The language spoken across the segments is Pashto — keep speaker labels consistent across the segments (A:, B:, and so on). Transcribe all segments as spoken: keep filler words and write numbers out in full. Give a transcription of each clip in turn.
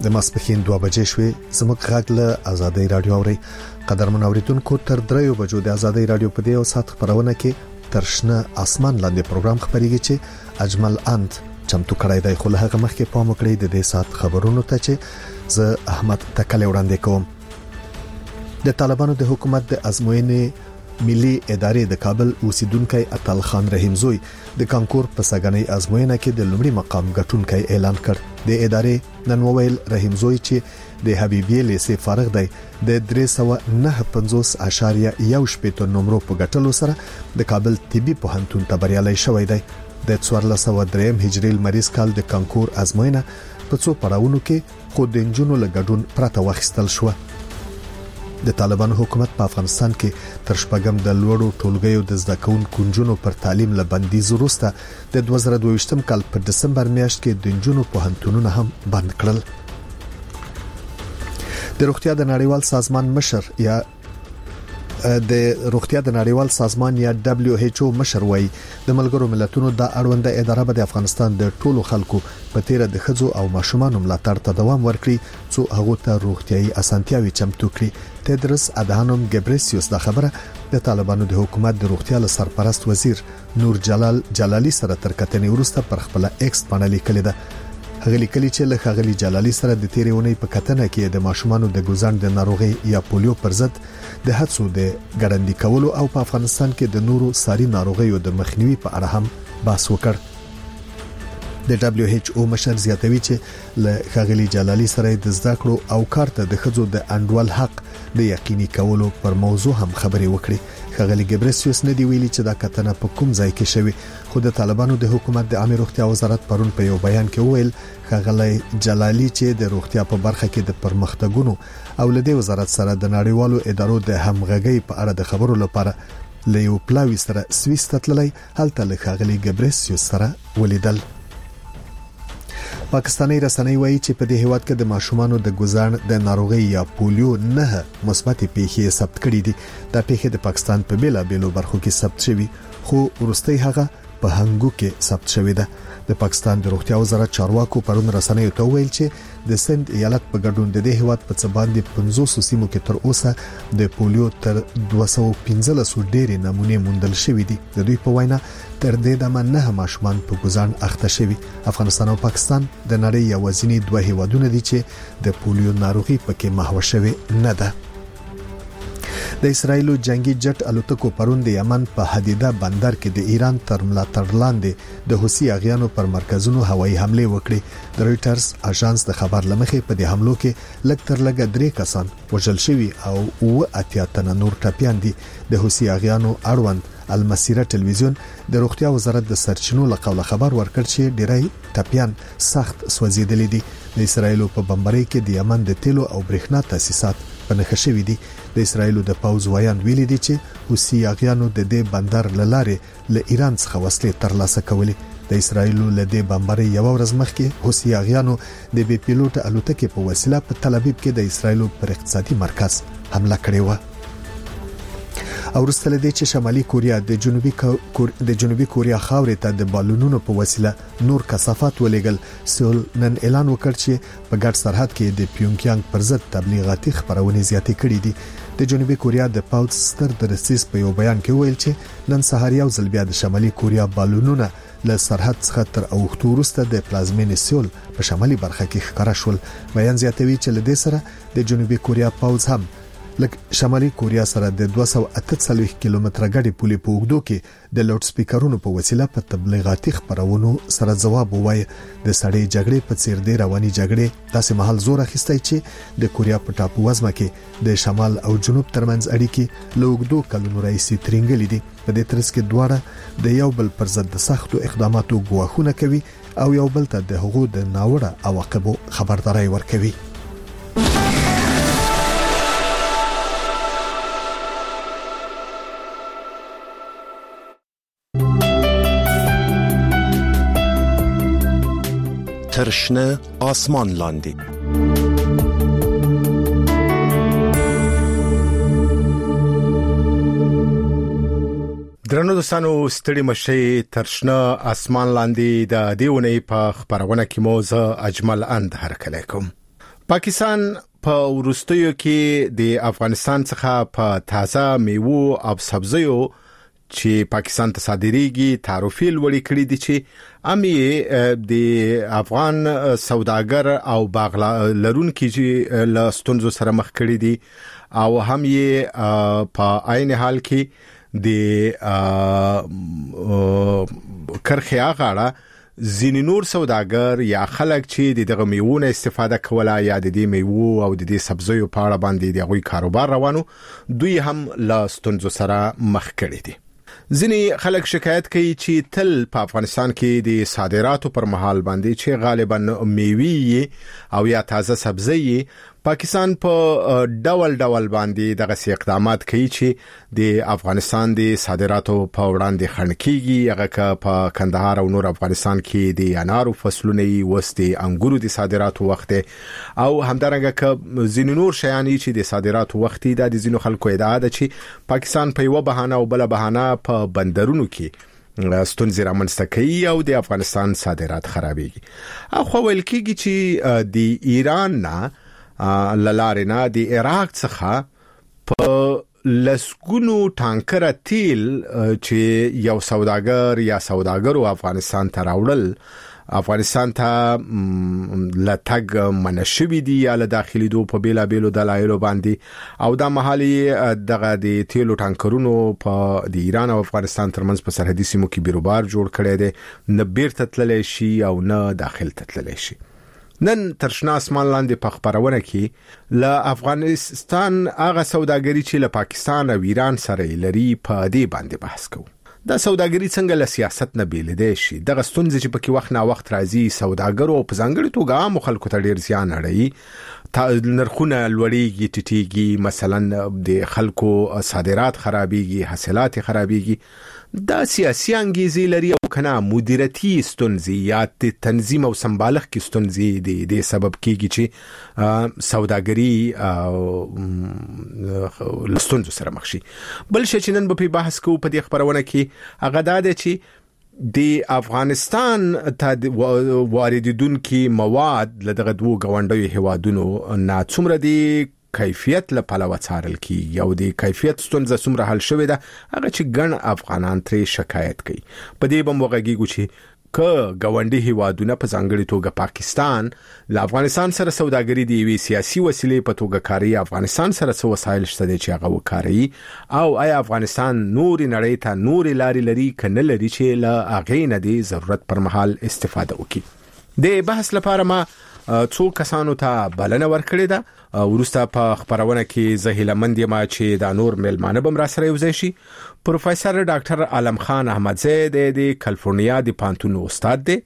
A: د ماسپښین دوه بجې شوې. زموږ غږ له آزادۍ رادیو اوري. قدرمن اوریدونکو تر دریو بجو د آزادۍ رادیو په دې او سات خبرونه کې ترشنه اسمان لاندې پروګرام خبريږي چې اجمل اند چمتو کړی دی. خو له هغه مخکې پام وکړئ د دې سات خبرونو ته چې زه احمد تکل وړاندې کوم. د طالبانو د حکومت د ازموینې ملي ادارې د کابل اوسیدونکو اتل خان رحیم زوی د کانکور په سګنۍ ازموینه کې د لومړي مقام ګټونکو اعلان کړ. د ادارې نن وویل رحیم زوی چې د حبیبیه لیسې فارغ دی د درې سوه نه پنځوس اشاریه یو شپږ نمبر په ګټلو سره د کابل طبي پوهنتون ته بریالي شوی دی. د څوارلس سوه درې هجري لمریز کال د کانکور ازموینه په څو پړاوونو کې خو د انجونو لګډون پرته واخیستل شو. د طالبانو حکومت په افغانستان کې تر شپږم د لوړو ټولګیو د زده کوونکو نجونو پر تعلیم له بندیز وروسته د دوه زره دوه ویشتم کال په دسمبر میاشت کې د نجونو پوهنتونونه هم بند کړل. د روغتیا د نړیوال سازمان مشر یا د روغتیا د نړیوال سازمان یا دبليو ایچ او مشر وایي د ملګرو ملتونو د اړونده اداره به د افغانستان د ټولو خلکو په تیر د خځو او ماشومانو ملاتړ ته دوام ورکړي څو هغه ته روغتيایي اسانتیاوي چمتو کړي. تدرس ادهانوم ګبریسیوس د خبره د طالبانو د حکومت د روغتیا له سرپرست وزیر نور جلال جلالی سره تر کتنې وروسته پر خپل ایکس باندې لیکل ده. هغه لیکلي چې له خغلی جلالی سره د تیرېونې په کتنه کې د ماشومانو د ګوزان د ناروغي یا پولیو پر ضد د هڅو د ګړندې کولو او په افغانستان کې د نورو ساري ناروغیو د مخنیوي په اړه هم بحث وکړ. د دبليو ایچ او مشر زیاتوي چې له خغلی جلالی سره د زده کړو او کارته د خځو د انډول حق د یقیني کولو پر موضوع هم خبري وکړي. خغلی ګبریسیوس نه دی ویلي چې دا کتنه په کوم ځای کې شوی، خو د طالبانو د حکومت د عامه روغتیا وزارت پرون په یو بیان کې وویل خغلی جلالی چې د روغتیا په برخه کې د پرمختګونو او له دې وزارت سره د نړیوالو ادارو د همغږي په اړه د خبرو لپاره له یو پلاوی سره سويس ته تللی، هلته له خغلی ګبریسیوس سره ولیدل. پاکستاني رسنۍ وایي چې په دې هیواد کې د ماشومانو د ګوزان د ناروغي یا پولیو نه مثبت پیښې ثبت کړې دي. دا پیښې د پاکستان په بیلا بیلو برخو کې ثبت شوي، خو ورستۍ هغه په هنګو کې ثبت شوې ده. د پاکستان د روغتیا وزارت چارواکو پرون رسنیو ته ویل چې د سند ایالت په ګډون د دې هیواد په څ باندې پنځوس سیمو کې تر اوسه د پولیو تر دوه سوه پنځلس ډېرې نمونې موندل شوې دي. د دوی په وینا تر دې دمه نه ماشومان په ګوزان اخته شوي. افغانستان او پاکستان د نړۍ یوازینی دوه هیوادونه دي چې د پولیو ناروغي پکې محو شوی نه ده. د اسرایلو جنگي جټ الوتکو پرون د یمن په حدیده بندر کې د ایران تر ملاتړ لاندې د حوثي اغیانو پر مرکزونو هوایي حمله وکړې. د رويټرز اژانس د خبر لمخې په دې حملو کې لږ تر لږه درې کسان وژل شوي او اوه اتیا تنه نور ټپيان دي. د حوثي اغیانو اړوند المسیره ټلویزیون د روغتیا وزارت د سرچینو له قوله خبر ورکړ چې ډیری ټپيان سخت سوځیدلي دي. د اسرایلو په بمبارۍ کې د یمن د تیلو او برېښنا تاسیسات په نښه شوي دي. د اسرایلو د پوز وایان ویلي دي چې حوثي اغیانو د دې بندر لاره له ایران څخه وسلې ترلاسه کولې. د اسرایلو له دې بمبارۍ یو ورځ مخکې حوثي اغیانو د بي پیلوټ الوتکې په وسیله په تل ابیب کې د اسرایلو پر اقتصادي مرکز حمله کړې و. او ورسته لدې چې شمالي کوریا د جنوبي کور... د جنوبي کوریا خاورې ته د بالونونو په وسیله نور کثافات ولېګل. سول نن اعلان وکړ چې په ګډ سرحد کې د پیونګیانګ پر ضد تبلیغاتي خبرونه زیاتې کړې دي. د جنوبي کوریا د پاوز ستر درسیس په یو بیان کې ویل چې نن سهار یو ځل بیا د شمالي کوریا بالونونه له سرحد څخه تر اوختو وروسته د پلازمینې سول په شمالي برخه کې ښکاره شول. بیان زیاتوي چې لدې سره د جنوبي کوریا پاوز هم لکه شمالي کوریا سره د دوه سوه اته څلوېښت کیلومتره غړي پولې په اوږدو کې د لاوډ سپیکرونو په وسیله په تبلیغاتي خبرونو سره ځواب ووایي. د سړې جګړې په څیر د رواني جګړې داسې محل زور اخیستی چې د کوریا په ټاپو وزمه کې د شمال او جنوب ترمنځ اړیکې له اوږدو کلونو راهیسې ترینګلې دي. په دې ترڅ کې دواړه د یو بل پر ضد د سختو اقداماتو ګواښونه کوي او یو بل ته د هغو د ناوړه عواقبو خبرداري ورکوي.
B: ترشنه آسمان لاندې. درنو دوستانو ستړي مشي ترشنه آسمان لاندې د دیونې په خبرونه کې موزه اجمل اند هرکلی کوم. پاکستان په ورستیو کې د افغانستان څخه په تازه میوه او سبزیو چې پاکستان ته صادریږي تعرفې لوړې کړې دي چې امي د افغان سوداګر او باغ لرونکي چې له ستونزو سره مخ کړي دي او هم یې په عین حال کې د کرخیا غاړه ځینې نور سوداګر یا خلک چې دغه میوونه استفاده کوله یا د دې میوه او د دې سبزیو په اړه باندې دغه کاروبار روانو دوی هم لا ستونزو سره مخ کړي دي. ځینې خلک شکایت کوي چې تل په افغانستان کې د صادراتو پر مهال باندې چې غالبا میوه او یا تازه سبزی پاکستان په ډول ډول باندې دغه سي اقدامات کوي چې د افغانستان د صادراتو په وړاندې خنډ کیږي. هغه په کندهار او نور افغانستان کې د انارو فصلونه وست انګورو د صادراتو وخت او همدارنګه ک ځینې نور شیان چې د صادراتو وخت د ځینو خلکو ادعا ده چې پاکستان په یو بهانه او بل بهانه په بندرونو کې ستونزې رامنځته کوي او د افغانستان صادرات خرابېږي. خو ویل کېږي چې د ایران نه للارینا د عراق څخه په لسګونو ټانکر تیل چې یو سوداګر یا سوداګرو افغانستان ته راوړل افغانستان ته لټګ منشوي دي یا له داخلي دو په بیلا بیلو دلایلو باندې او د محلي دغه د تیلو ټانکرونو په د ایران او افغانستان ترمنځ په سرحدي سیمو کې بیروبار جوړ کړي دي نه بیرته تللی شي او نه داخل تللی شي. نن ترشنا اسمان لاندې په خبرونه کې له افغانستان هغه سوداګری چې له پاکستان او ایران سره لري په دې باندې بحث کوو. دا سوداګری څنګه له سیاست نه بیل دی شي دغه ستونزې چې پکې وخت نا وخت راځي سوداګرو په ځانګړي توګه عام خلکو ته ډیر زیان اړوي نرخونه لوړیږي ټیټیږي مثلا د خلکو صادرات خرابيږي حاصلات خرابيږي. دا سیاسي انګیزې لري او کنه مدیریتي ستونزې یا د تنظیم او سمبالښت کې ستونزې دي د سبب کېږي چې سوداګري لستونزو سره مخ شي. بل شي چې نن په بحث کوو په دې خبرونه کې هغه دا دی چې د افغانستان ته واردیدونکو مواد لدغه دوه غونډوي هوادونو نه څومره دي کیفیت له پلوه څارل کیږي او د کیفیت ستونزه څومره حل شوې ده هغه چې ګڼ افغانان ترې شکایت کوي. په دې بم وغږیږو چې ک غونډي هیوادونه په ځانګړي توګه پاکستان له افغانستان سره سوداګري دی وی سیاسي وسیلې په توګه کاری افغانستان سره څه وسایل شته چې هغه وکاري او آیا افغانستان نور نړۍ ته نور لاري لري کنه لري چې له هغه نه دی ضرورت پر مهال استفاده وکړي. د بحث لپاره ما څو کسانو ته بلنه ورکړې ده ورسته په خبرونه کې زهیله مند یم چې د نور ملمانه بم را سره یوځای شي. پروفیسور ډاکټر عالم خان احمدزی د کالیفورنیا د پانتون استاد دی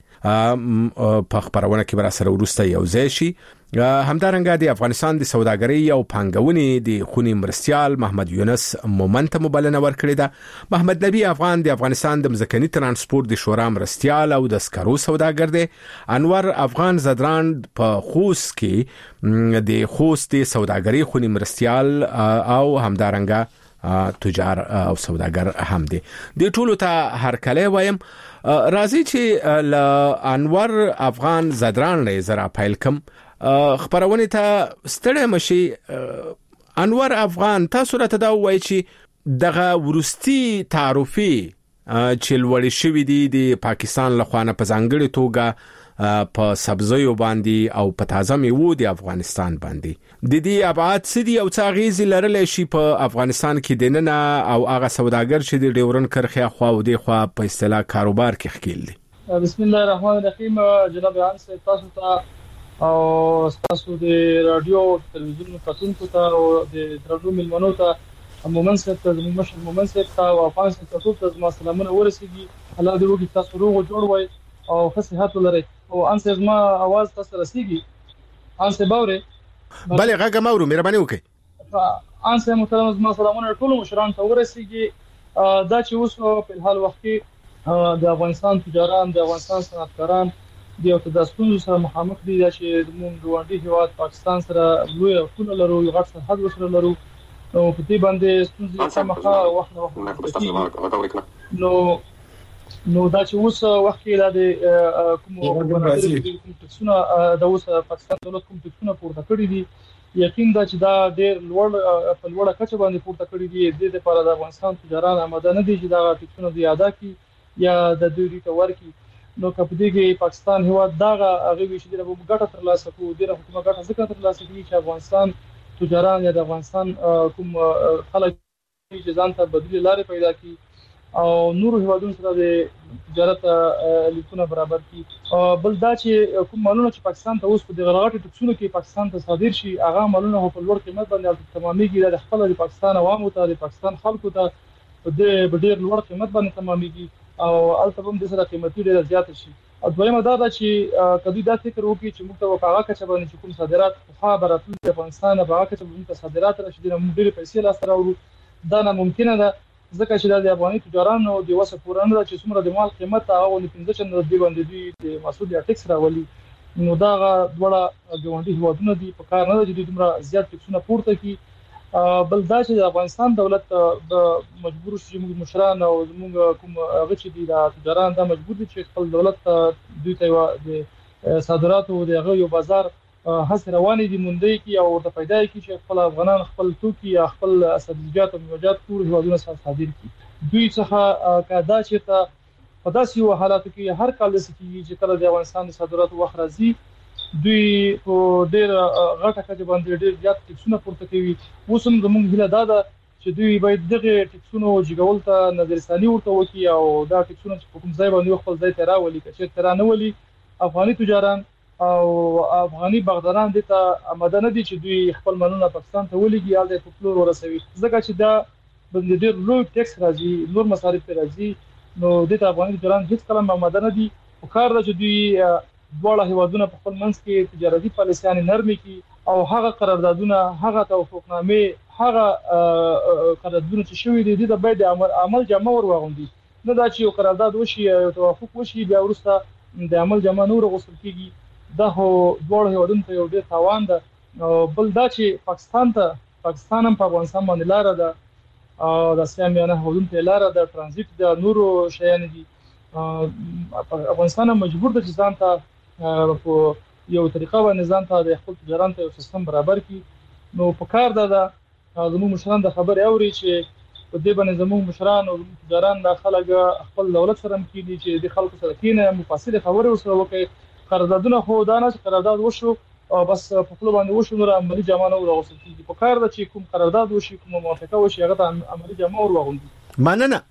B: په خبرونه کې را سره ورسته یوځای شي. همدارنګه د افغانستان د سوداګرۍ او پانګونې د خونی مرستيال محمد یونس مومنت مبلنه ورکړی ده. محمد نبی افغان د افغانستان د مزکني ترانسپورت د شورا مرستيال او د سکرو سوداګر دی. انور افغان زدران په خوست کې د خوست د سوداګرۍ خونی مرستيال او همدارنګه تجار او سوداګر هم دي. د ټولو ته هر کله وایم راځي چې ل انور افغان زدران نه زرا پایل کم خبرونه ته ستړی مشي. انور افغان تاسو راته دا وایي چې دغه ورستي تعرفي چې لوړ شوی دی د پاکستان له خوانه په ځانګړي توګه په سبزیو باندې او په تازه میوه د افغانستان باندې د دې ابعاد سدي او څاغیز لرلې شي په افغانستان کې دننه او هغه سوداګر چې د ډیورن کرخه خو او د خو په اصطلاح کاروبار کې خکېل دي.
C: بسم الله الرحمن الرحیم. جناب انس تاسو ته او تاسو د رادیو تلویزیون کتونکو ته او د درنو ملمنو ته عموما ست د مشر مومن ست او افغان ست تاسو ته ما سلامونه ورسیږي. الله دې وکړي تاسو روغ جوړ وای او صحت ولرئ. او انس ما आवाज تاسو رسیږي انس باوري
B: بله غږ مورو مهرباني وکړئ.
C: انس محترم ما سلامونه ټول مشران ته ورسیږي. دا چې اوس په الحال وخت کې د افغانستان تجاران د افغانستان صنعتکاران د یو تداستون سره مخامخ دي چې موږ غونډي هیواد پاکستان سره لوی خپل لرو یو غټ سرحد وسره لرو او په دې باندې ستونزې سمخه وخت نه وخت نو نو دا چې اوس وخت کې د کوم ټکسونه د اوس پاکستان دولت کوم ټکسونه پورته کړی دي یقین دا چې دا ډېر لوړ په لوړه کچه باندې پورته کړی دي د لپاره د افغانستان تجاران آماده نه دي چې دا ټکسونه دی ادا کړي یا د دوی ته ورکړي نو کپدې کې پاکستان هوا داغه هغه وی چې د ګټه تر لاسه کوي د حکومت ګټه ځکه تر لاسه کوي چې افغانستان تجاران یا د افغانستان کوم خلک چې ځان ته بدیل لارې پیدا کړي او نور هیوادونو سره د تجارت لیکونه برابر کړي بل دا چې کوم مالونه چې پاکستان ته اوس په دغه غټ ټکسونو کې پاکستان ته صادر شي هغه مالونه په لوړ قیمت باندې تمامېږي د خپل د پاکستان عوامو ته د پاکستان خلکو ته د ډېر لوړ قیمت باندې تمامېږي او البته هم د سره قیمتي ډېر زیات شي او دویمه دا ده چې کدی دا فکر وکړي چې موږ ته واقعا کچه باندې کوم صادرات په براتل د افغانستان په هغه کچه موږ ته صادرات راشي د موږ ډېر پیسې لاس راوړو دا نه ممکنه ده ځکه چې د افغاني تجارانو د وسه پورانه چې څومره د مال قیمت هغه د پنځه چنده دی باندې دی د مسعود ټیکس راولي نو دا غوړه ګوندي هوادونه دي په کار نه دي چې دومره زیات ټیکسونه پورته کی بل دا چې د افغانستان دولت د مجبور شي موږ مشران او موږ کوم هغه چې دي د تجاران د مجبور دي چې خپل دولت دوی ته د صادراتو د هغه یو بازار هڅه روانې دي مونږ کې او ورته پیدا کی چې خپل افغانان خپل توکي یا خپل سبزیجات او میوجات ټول هیوادونو سره صادر کړي دوی څخه کادا چې ته په داسې یو حالاتو کې هر کال د سکی چې کله د افغانستان د صادراتو وخت راځي دوی په ډېر غټه کچه باندې ډېر زیات ټکسونه پورته کوي اوس هم زموږ هیله دا ده چې دوی باید دغه ټکسونو جګول ته نظرثاني ورته وکړي او دا ټکسونه چې کوم ځای باندې خپل ځای ته راولي چې تر نه ولي افغاني تجاران او افغاني بغدادان د ته آماده نه دي چې دوی خپل مالونه پاکستان ته ولېږي یا د پلور ورسوي ځکه چې دا باندې ډېر لوی ټیکس راځي نور مصارف راځي نو د ته افغاني تجاران هیڅ کله آماده نه دي په کار ده چې دوی دواړه هیوادونه په خپل منځ کې تجارتي پالیسیان نرمي کی او هغه قراردادونه هغه توافقنامې هغه قراردادونه چې شوي دي د باید عمل جامه ور وغوندي نه دا چې یو قرارداد وشي او توافق وشي بیا ورسته د عمل جامه نور غوښتل کیږي دا هو دواړه هیوادونو ته یو ډېر تاوان ده بل دا چې پاکستان ته پاکستان هم په افغانستان باندې لار ده او د اسلامي هیوادونو ته لار ده ترانزیت د نورو شیان دي افغانستان مجبور ده چې ځان ته په یو طریقه باندې ځان ته د خپل تجارت یو سیستم برابر کړي نو په کار ده زموږ مشران د خبرې اوري چې په دې باندې زموږ مشران او تجاران د خلک خپل دولت سره مکیدي چې د خلکو سره کینه مفاصله خبرې ورسره وکړي قراردادونه خو دا نه چې قرارداد وشو او بس په خپل باندې وشو نور عملی جامه نه ورغوسل کیږي په کار ده چې کوم قرارداد وشي کوم موافقه وشي هغه ته عملی جامه ورغوندي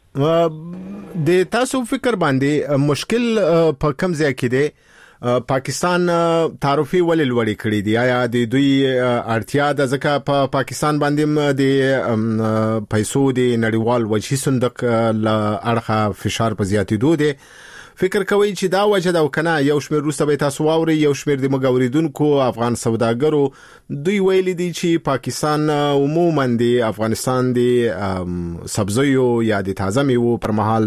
B: مننه د تاسو فکر باندې مشکل په کم ځای کې دی پاکستان تعرفي ولې لوړې کړې دي آیا د دوی اړتیا د ځکه په پاکستان باندې د پیسو د نړیوال وجهي صندوق ل اړخه فشار په زیاتېدو دي فکر کوي چې دا وجه دا وکنه یو شمېر روسته به تاسو واوري یو شمېر د مګوریدونکو افغان سوداګرو دوی ویل دي چې پاکستان عموما د افغانستان د سبزیو یا د تازه میوو پر مهال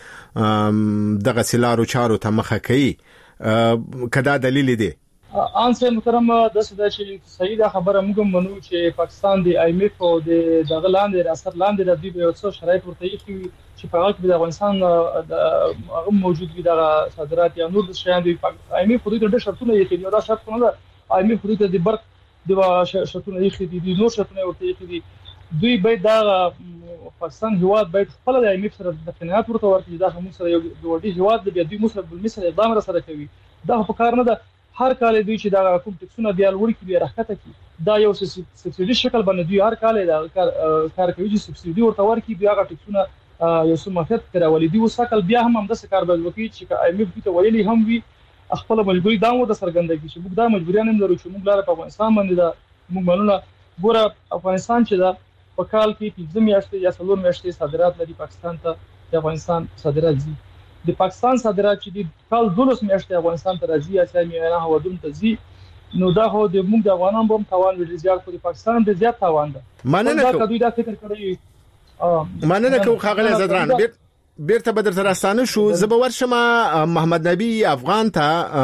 B: باندې دغه سلارو چارو ته مخه کوي کدا دلیل دی
C: ان سه محترم د سده چې صحیح ده خبره موږ منو چې پاکستان د آی ایم ایف او د دغه لاندې ریاست لاندې د دې یو څو شرایط ورته یې چې په هغه کې د افغانستان هغه موجود وي د صادرات یا نور د شیان دی آی ایم ایف خو د شرطونه یې کوي دا شرط نه ده آی ایم ایف خو د برق د شرطونه یې کوي د نور شرطونه ورته یې کوي دوی به دا پاکستان هواد باید خپل د آی ایم ایف سره د قناعت ورته ورکړي دا هم سره یو ډوډۍ هواد د دوی مسره بل مسره اقدام را سره کوي دا په کار نه ده هر کال دوی چې دا کوم ټکسونه بیا لوړ کړي بیا راکته کړي دا یو سبسيډي شکل باندې دوی هر کال دا کار کوي چې سبسيډي ورته ورکړي بیا هغه ټکسونه یو څه مفید کراولي دی وسکل بیا هم هم د کار باندې وکړي چې آی ایم ایف ته ویلي هم وي خپل مجبوري دا مو د سرګندګي چې موږ دا مجبوریان هم لرو چې موږ لاره په افغانستان باندې دا موږ مانونه ګوره افغانستان چې دا په کال کې پنځه میاشتې یا څلور میاشتې صادرات لري پاکستان ته د افغانستان صادرات دي د پاکستان صادرات چې د کال دولس میاشتې افغانستان ته راځي یا چې میانه هوادون ته ځي نو دا هو د موږ د افغانانو په توان ویل زیات خو د پاکستان د زیات توان ده
B: مننه
C: دا دوی دا فکر کوي
B: مننه کوم خاغله زدران بیرته بدر ترستانه شو زبور شما محمد نبی افغان ته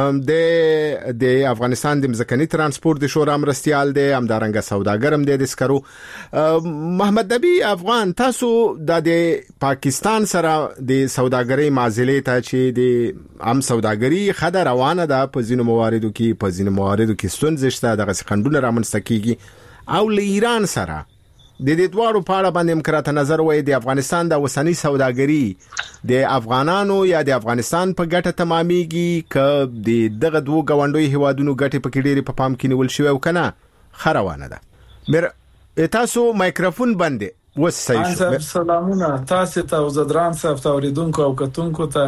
B: د د افغانستان د مزکنی ترانسپورت د شورا مرستيال دی همدارنګه سوداګرم دی د سکرو. محمد نبی افغان تاسو د پاکستان سره د سوداګرۍ معاملې ته چې د عام سوداګرۍ خدای روانه ده په ځینو مواردو کې په ځینو مواردو کې ستونزې شته دغه څخندونه رامنځته کیږي او له ایران سره د دې دوړو په اړه باندې مکرات نظر وای د افغانستان د وسنی سوداګري د افغانانو یا د افغانستان په ګټه تمامېږي ک د دغه دوه غونډوي هوادونو ګټه په کې ډېری په پام کې نیول شوی او کنه خروانه ده. مر تاسو مایکروفون باندې وسای
D: سلامونه تاسو ته او زدران صاحب توریدونکو او کتونکو ته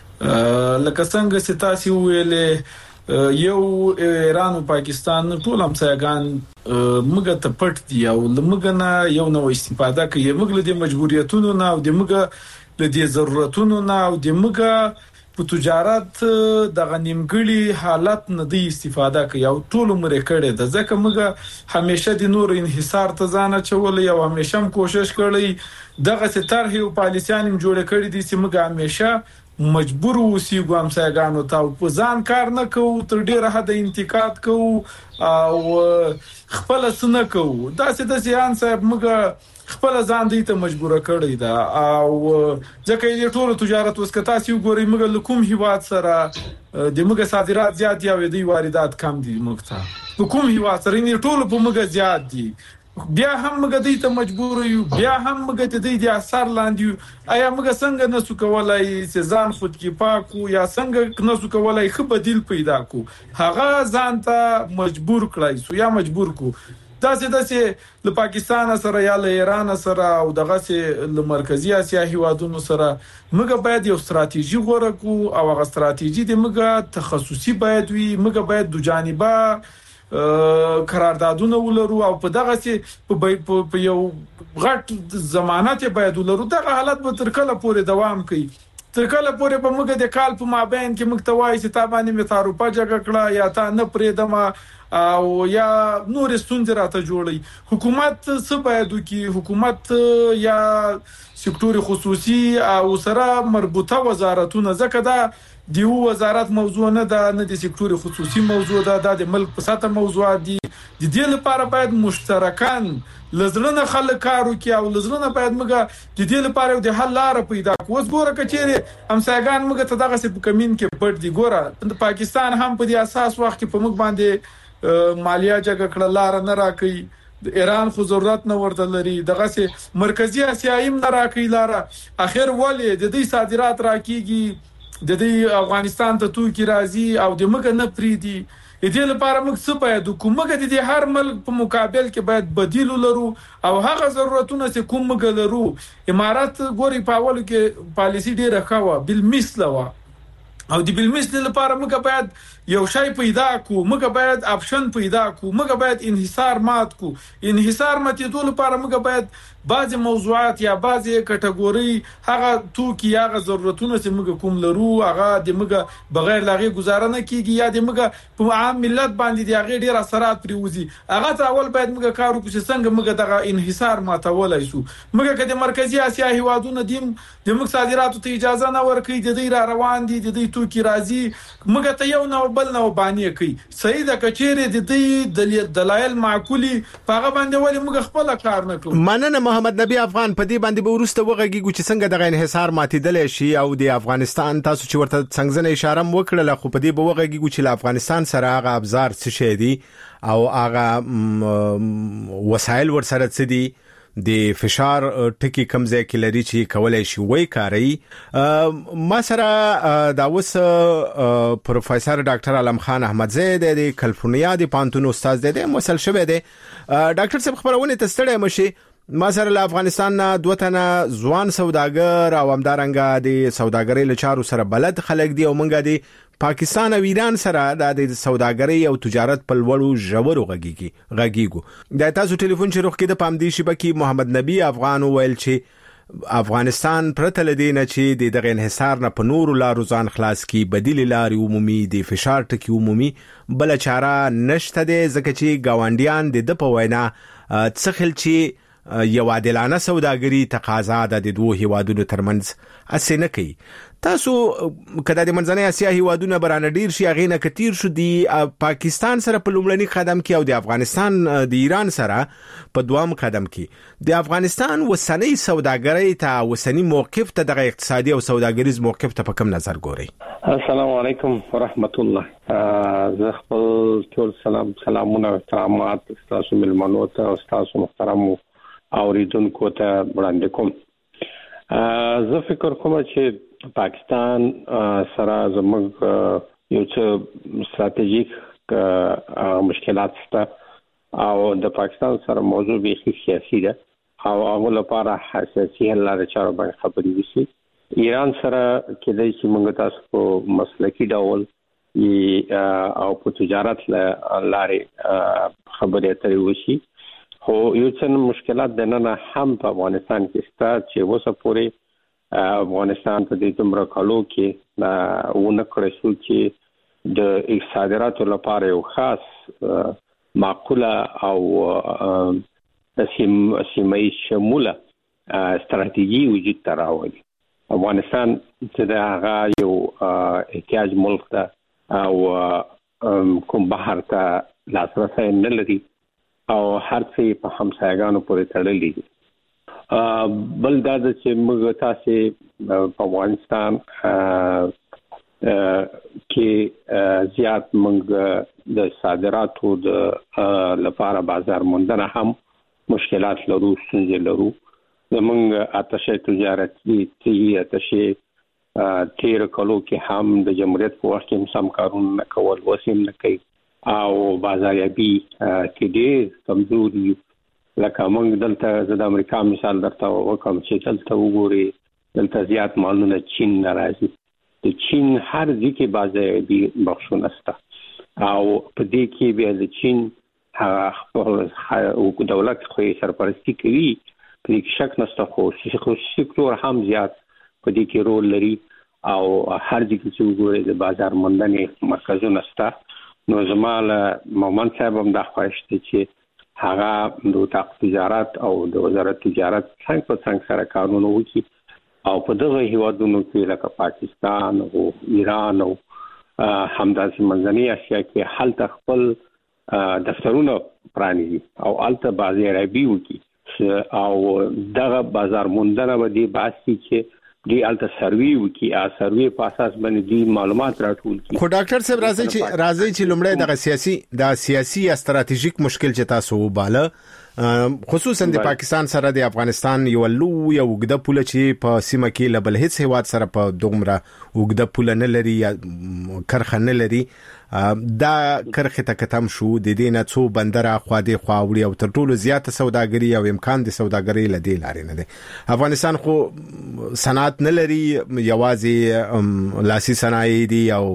D: لکه څنګه چې تاسو ویلې یو ایران او پاکستان ټول همسایگان موږ ته پټ دی او موږ نه یو نو استفاده کوي موږ له مجبوریتونو نه او د موږ له دې ضرورتونو نه او د موږ په تجارت د غنیمګړي حالت نه دی استفاده کوي او ټول عمر کړي د ځکه موږ همیشه د نور انحصار ته ځان چولې او همیشه کوشش کړی دغه ستاره او پالیسیان جوړ کړی دي چې موږ همیشه مجبور اوسېږو همسایګانو ته په ځان کار نه کوو تر ډیره حد انتقاد کوو او خپل سن کوو دا څه د ځان صاحب موږ خپل ځان دې ته مجبور کړی دا او ځکه یې ټول تجارت وسکتا سی ګوري موږ کوم هیواد سره د موږ صادرات زیات یا د واردات کم دي موږ ته کوم هیواد سره نه ټول په موږ زیات دي بیا هم موږ دې ته مجبور یو بیا هم موږ ته دې د اثر لاندې آیا موږ څنګه نسو کولای چې ځان خود کې پاکو یا څنګه نسو کولای خو بدیل پیدا کو هغه ځان ته مجبور کړای سو یا مجبور کو تاسو داسې له پاکستان سره یا له ایران سره او دغه سه له مرکزی اسیا هیوادونو سره موږ باید یو ستراتیژي غوړه کو او هغه ستراتیژي د موږ تخصصي باید وي موږ باید د جانبه قراردادونه ولرو او په دغه سي په یو غټ ضمانت باید ولرو دغه حالت به تر کله پورې دوام کوي تر کله پورې په موږ د کال په مابین کې موږ ته وایي چې تابانه می تعرفه جګ کړه یا تا نه پرېدم او یا نور ستونزې راته جوړي حکومت څه باید وکړي حکومت یا سکتور خصوصي او سره مربوطه وزارتونه ځکه دا دیو وزارت موضوع نه ده نه د سکتور خصوصي موضوع ده د ملک په ساته موضوع دي د دې لپاره باید مشترکان لزرنه خلک کارو کې او لزرنه باید موږ د دې لپاره د حل لار پیدا کوو ګوره کچېره همسایګان موږ ته دغه څه په کمین کې پټ دي ګوره پاکستان هم په دې اساس وخت کې په موږ باندې مالیه جګ کړه لار نه راکې د ایران خو ضرورت نه ورته لري دغه څه مرکزی اسیایم نه راکې لار اخر ولې د دې صادرات راکېږي د دې افغانستان ته توکي راځي او د موږ نه پریدي دې لپاره موږ څه باید کومه د دې هر ملک په مقابل کې باید بدیل لرو او هغه ضرورتونه چې کوم موږ لرو امارات ګوري په اول کې پالیسی ډیره ښه و بالمثل و او د بالمثل لپاره موږ باید یو شی پیدا کو موږ باید اپشن پیدا کو موږ باید انحصار مات کو انحصار ماتېدو لپاره موږ باید بعض موضوعات یا بعض کټګوري هغه توکي هغه ضرورتونه چې موږ کوم لرو هغه د موږ بغیر لاغي گزاره نه کیږي یا د موږ په عام ملت باندې د هغه ډیر اثرات پریوزي هغه ته اول باید موږ کار وکړو چې څنګه موږ دغه انحصار ماتولای شو موږ کله مرکزی اسیا هیوادونه دیم د موږ صادراتو ته اجازه نه ورکړي د دې را روان دي د دې توکي راځي موږ ته یو نو بل نو باندې کوي صحیح د کچېره د دې دلایل معقولي هغه باندې ولې موږ خپل کار نه کوو
B: مننه محمد نبی افغان په دې باندې به ورسته وغږیږو چې څنګه دغه انحصار ماتېدل شي او د افغانستان تاسو چې ورته څنګه اشاره وکړه خو په دې به وغږیږو چې افغانستان سره هغه ابزار څه شي دي او هغه وسایل ورسره څه دي د فشار ټکی کم ځای کې لري چې کولای شي وای کاری ما سره دا اوس پروفیسور ډاکټر علم خان احمدزی د کالیفورنیا د پانتون استاد دی مسل شوی دی ډاکټر صاحب خبرونه تستړی مشي ما سره له افغانستان نه دوه تنه ځوان سوداګر او همدارنګه د سوداګرۍ له چارو سره بلد خلک دي او مونږه د پاکستان او ایران سره د سوداګرۍ او تجارت په لوړو ژورو غږیږي غږیګو د تاسو ټلیفون چې روخ کې د پام دی شبکې محمد نبی افغان ویل چې افغانستان پرته لدینه چې د دغه انحصار نه په نور لارو ځان خلاص کی بدیل لاري عمومي د فشار ټکی عمومي بل چاره نشته د زکه چې گاونډیان د په وینا څخل چې یو عادلانه سوداګري تقاضا د دوه هیوادونو ترمنځ اسنه کوي. تاسو کله د منځنۍ اسیا هیوادونو برانه ډیر شي غینه کتیر شو دی پاکستان سره په لومړني قدم کې او د افغانستان د ایران سره په دوام قدم کې د افغانستان وسنۍ سوداګرۍ ته وسنۍ موقف ته د اقتصادي او سوداګریز موقف ته په کوم نظر ګوري؟
E: السلام علیکم ورحمت الله. زه خپل ټول سلام سلامونه او احترامات تاسو ملمنو ته او تاسو محترم اوریدونکو ته وړاندې کوم. زه فکر کوم چې پاکستان سره زموږ یو څه ستراتیژیک مشکلات شته او د پاکستان سره موضوع به سیاسي ده او هغه لپاره حساسي حل لري چې باندې خبرې وشي. ایران سره کېدای شي موږ تاسو په مسلکي ډول او په تجارت لارې خبرې اترې وشي. خو یو څه مشکلات د نن هم په افغانستان کې شته چې اوسه پورې افغانستان په دې تمره کالو کې ونه کړی شو چې د صادراتو لپاره یو خاص معقوله او سیمه شموله استراتیژي وجود ته راوړي. افغانستان چې د هغه یو احتیاج ملک ده او کوم بحر ته لاسرسی نه لري او هر څه په همسایګانو پورې تړلي دي. بل دا چې موږ تاسو په افغانستان کې زیات موږ د صادراتو د لپاره بازار موندنه هم مشکلات لرو، ستونزې لرو. زموږ آتشه تجارتي تی آتشه تیر کلو کې هم د جمهوریت په وخت کې هم کارونه نه کول، وسیم نه کوي او بازاریابي کې ډېر کمزوري. لکه موږ دلته د امریکا مثال درته وکم چې دلته وګوري دلته زیات مالونه چین نه راځي. د چین هر ځای کې بازاریابي بخښونه شته او په دې کې بیا د چین هغه دولت خو سرپرستی کوي، په دې کې شک نشته، خو خصوصي سکتور هم زیات په دې کې رول لري او هر ځای کې چې وګوري د بازار موندنې مرکزونه شته. نو زما له مومن صاحب هم دا خواهش دی چې هغه د وزارت تجارت او د وزارت تجارت څنګه په څنګه سره کارونه وکړي او په دغه هیوادونو کې لکه پاکستان او ایران او همداسې منځنۍ اسیا کې هلته خپل دفترونه پرانیزي او هلته بازاریابي وکړي او دغه بازار موندنه به دې باسي چې دی الته سروي وکي ا سروي په اساس باندې دی معلومات راټول کړي.
B: خو ډاکټر صاحب راځي چې راځي چې لومړی د سیاسي د سیاسي استراتیژیک مشکل چې تاسو وباله خصوصا د پاکستان سره د افغانستان یو لوی یو وګړه پوله چې په سیمه کې لبل هیڅ هیواد سره په دومره وګړه پوله نه لري یا کرخه نه لري. دا کرخه ته ختم شو د دې نه څو بندره خو دې خواوړي او تر ټولو زیاته سوداګري او امکان د سوداګري لدی لاري نه دي. افغانستان خو صنعت نه لري، یوازې لاسي صنایع دي او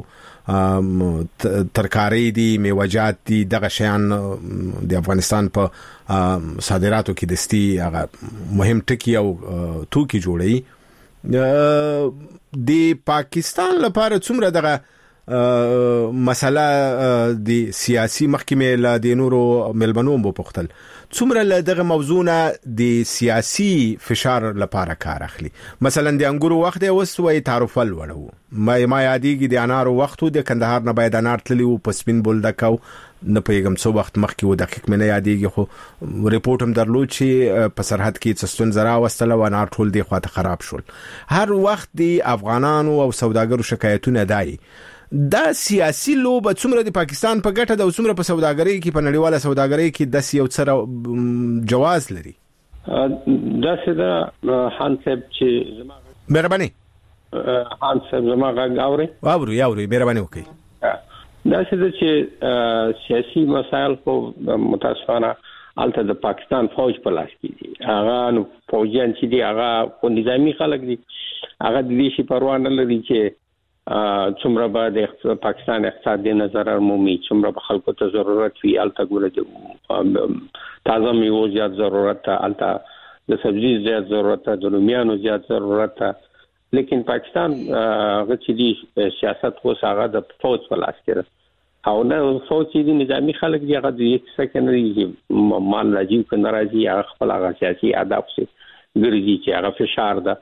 B: ترکاری دي، میوجات دي. دغه شیان د افغانستان په صادراتو کې دستي هغه مهم ټکی او توکي جوړي. د پاکستان لپاره څومره دغه مسله د سیاسي محکمې له د نورو ملبنو په پختل څومره له دغه موضوعونه د سیاسي فشار لپاره کار اخلي؟ مثلا د انګورو وخت دی اوس وای تعرفل وړو ما ما یادېږي د انارو وختو د کندهار نه باید انار تللی او په سپین بولدکو نه پیغام څو وخت مخکې و دقیق مې نه یادېږي، خو ریپورت هم درلود چې په سرحد کې څستون زرا وستله و انار ټول دی خواته خراب شول. هر وخت د افغانانو او سوداګرو شکایتونه دای. دا سیاسي لوبه څومره د پاکستان په ګټه د څومره په سوداګرۍ کې په نړیواله سوداګرۍ کې د یو څه جواز لري؟
E: دا څه خان صاحب چې زما
B: مهرباني
E: خان صاحب زما غږ اوري
B: اوري اوري مهرباني وکړئ.
E: دا څه چې سیاسي مسایل په متاسفانه الته د پاکستان فوج په لاس کې دي. هغه نو فوجیان چې دي هغه په نظامی خلک دي، هغه د دې شي پروا نه لري چې څومره به د پاکستان اقتصادي نظر عمومي څومره به خلکو ته ضرورت وي. الته ګوره تازه میوه زیات ضرورت ته، الته د سبزي زیات ضرورت ته، د رومیانو زیات ضرورت ته. لیکن پاکستان هغه چې دی سیاست خو هغه د فوج په لاس کې ده او نه سوچ دي نظامی خلک دی هغه د یک سکند دی مان راځي کنه راځي هغه خپل هغه سیاسي اهداف سي ګرځي چې هغه فشار ده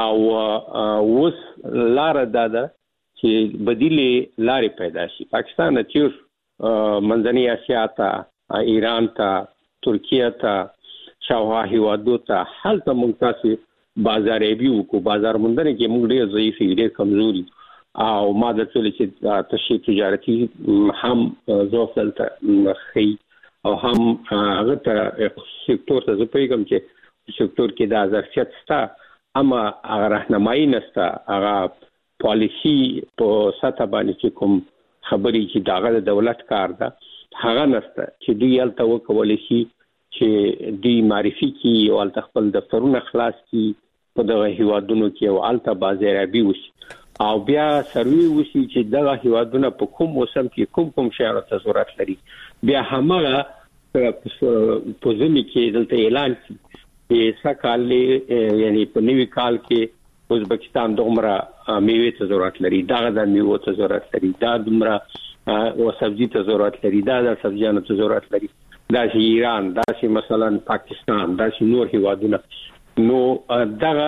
E: او اوس لار ده چې بدیلې لارې پیدا شي. پاکستان چې منځنۍ اسیا ته ایران ته ترکیه ته شاوخوا هیوادو ته هلته موږ تاسو بازار یې وکړو بازار موندنه کې موږ ډېر ضعیف ډېر کمزوري او ما د ټول چې تشریح تجارتي هم ځوفل ته خي او هم هغه ته سکتور ته زپېږم چې سکتور کې د ظرفیت ستا اما هغه راهنمایي نسته هغه پالیسی په سطح باندې چې کوم خبرې چې داغه د دولت کار ده هغه نسته چې دوی الته وکولای شي چې دوی معرفي کی او الته خپل دفترونه خلاص کی په دغه هیوادونو کې او الته بازارابي وشي او بیا سروي وشي چې دغه هیوادونه په کوم موسم کې کوم کوم شیانو ته ضرورت لري بیا همغه په ځمې کې دلته اعلان کی چې سکهاله یعنی په نوي کال کې ازبکستان دومره میوه ته ضرورت لري دا د میوه ته ضرورت لري دا دومره او سبزی ته ضرورت لري دا د سبزیانو ته ضرورت لري دا چې ایران دا چې مثلا پاکستان دا چې نور هیوادونه نو دغه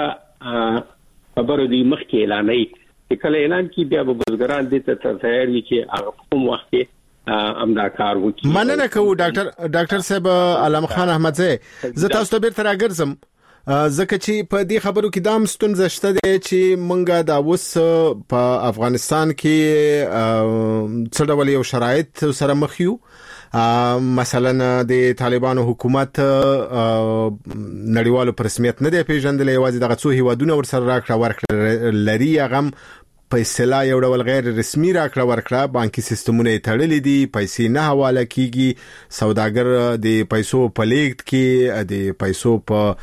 E: خبرو دی مخکې اعلانوي چې کله اعلان کی بیا به بزګران دې ته تیار وي چې هغه کوم وخت کې امدا کار وکړي.
B: مننه کوم ډاکټر ډاکټر صاحب علم خان احمدزی زه تاسو ته بیرته راګرځم ځکه چې په دې خبرو کې دام ستونزه شته چې مونږه دا اوس په افغانستان کې څه ډول یو شرایط سره مخ یو مثلا د طالبانو حکومت نړیوالو پر رسمیت نه دی پیژندل یوازې دغه څو هیوادونه ور سره راکړه ورکړه لري هغه په اصطلاح یو ډول غیر رسمي راکړه ورکړه بانکي سیستمونه تړلې دي پیسې نه حواله کیږي سوداګر د پیسو په لیږد کې د پیسو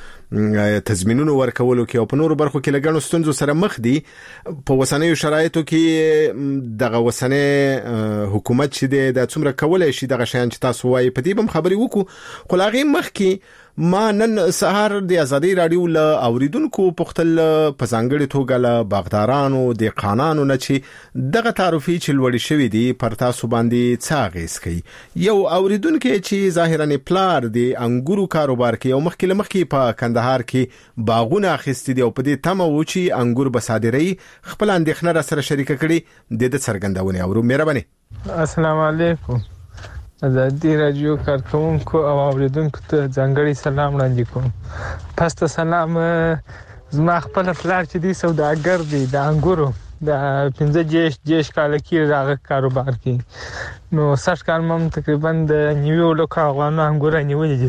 B: په تضمینونو ورکولو کې او په نورو برخو کې لګڼو ستونزو سره مخ دي په وسنیو شرایطو کې دغه وسنی حکومت چې د څومره کولای شي دغه شیان چې تاسو وایي په دې بم خبرې وکړو خو لاغې مخ کې ما نن سهار د ازادي رادیو له اوریدونکو پختل په ځانګړي توګه له باغدارانو د قانونو نه چې دغه تعرفي چې لوړ شوی دی پر تاسو باندې څاغیس کوي یو اوریدونکو چې ظاهرا پلار د انګورو کاروبار کوي او مخکې مخکې په کندهار کې باغونه اخیستي دي او په دې تمه و چې انګور به صادري خپل اندېښنه را سره شریک کړي د د څرګندونې اورو مهرباني.
F: السلام علیکم ازادي رادیو کارکونکو او اوریدونکو ته ځانګړي سلام وړاندې کوم. پس ته سلام زما خپل پلار چې دی سوداګر دی د انګورو د پنځه جیش جیش کال کې راغ کاروبار کوي نو سږ کال مم تقریبا د نیو لوکا غوانو انګور نیولې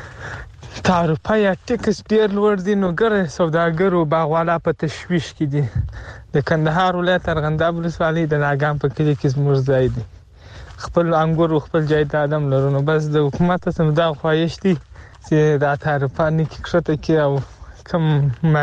F: دي تعرفه یا ټیکس ډیر لوړ دي نو ګر سوداګر او باغوالا په تشویش کې دي د کندهار ولایت ارغنداب ولسوالۍ د ناګام په کلی کې زموږ ځای دی خپل انګور خپل جایداد هم لرو نو بس د حکومت څخه دا خواهش دي چې دا تعرفه نه کښته کې او کوم ما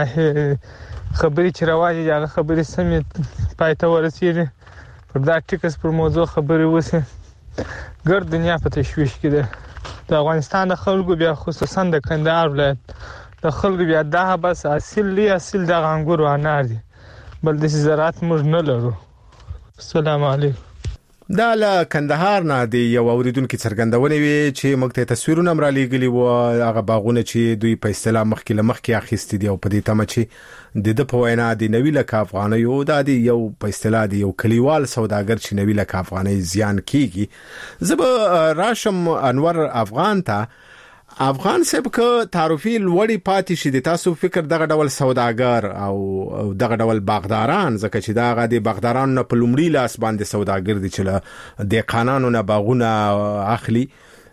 F: خبرې چې راوایي هغه خبرې سمې پایته ورسېږي پر دا ټیکس پر موضوع خبرې وسه ګر دنیا په تشویش کې ده د افغانستان د خلکو بیا خصوصا د کندهار ولایت د خلکو بیا دا بس اصل لی اصل د انګور انار دي بل د زراعت موږ نه لرو. السلام علیکم.
B: دا له کندهار نه دی یو اوریدونکو څرګندونه وی چې موږ ته تصویرونه امر لګلی و هغه باغونه چې دوی په اصطلاح مخکې لمخکې اخیستي دي او په دې تمه چې د د په وینا دی نوی لک افغاني یو د یو په اصطلاح دی یو کلیوال سوداګر چې نوی لک افغاني زیان کیږي زب راشم انور افغان ته افغان سب که تعرفي لوړی پاتې شي د تاسو فکر دغه ډول سوداګر او دغه ډول باغداران زکه چې دغه د باغداران نه په لومړي لاس باندې سوداګر دي چې د قانونو نه باغونه اخلي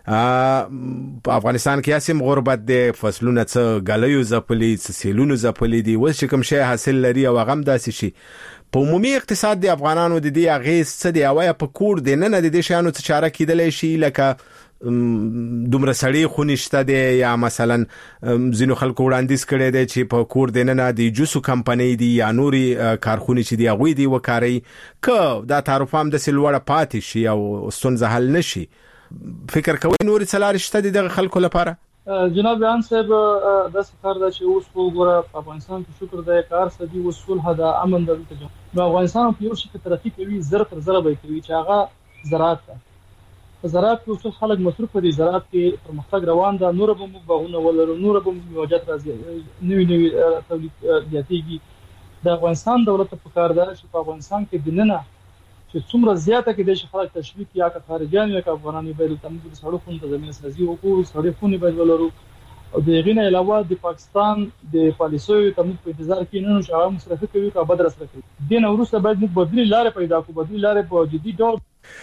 B: په افغانستان کې اسیم غربت د فصلونو څخه غلیو زپلی سیلونو زپلی دي وس کوم شی حاصل لري او غم داسي شي په عمومي اقتصاد د افغانانو د دې اغیز څه دی او په کور د نه نه د دې شانو څه چاره کیدلې شي لکه دومره سړی خونشته دی یا مثلا زینو خلکو وړاندیز کړي دي چې په کور د نه نه د جوسو کمپنی دی یا نوري کارخونه چې دی غوي دی وکاري ک دا تعرفام د سلوړه پاتې شي او ستونزه حل نشي فکر کوي نوري څلار شته دي د خلکو لپاره.
C: جناب بیان صاحب د سفر د چې اوس وګوره په افغانستان کې شکر د کار سدي وصول هدا امن د نو افغانستان په یو شي ترقی کوي زر تر زر به کوي چې هغه زراعت ته زراعت کې اوس خلک مصروف دي زراعت کې پرمختګ روان ده نور به موږ باغونه ولرو نور به موږ موجات راځي نوې نوې تولید زیاتېږي د افغانستان دولت په کار ده چې په افغانستان کې دننه چې څومره زیاته کې د خلک تشویق یا که خارجيان یا که افغانان به د تمګر سړو خون ته زمينه سازي وکړو سړي خوني به ولرو او د غینه علاوه د پاکستان د پالیسیو تمګ په انتظار کې نه نو شاو مصرفي کوي کا بدر سره کوي دین وروسته باید موږ بدلی لارې پیدا کړو بدلی لارې په جدي ډول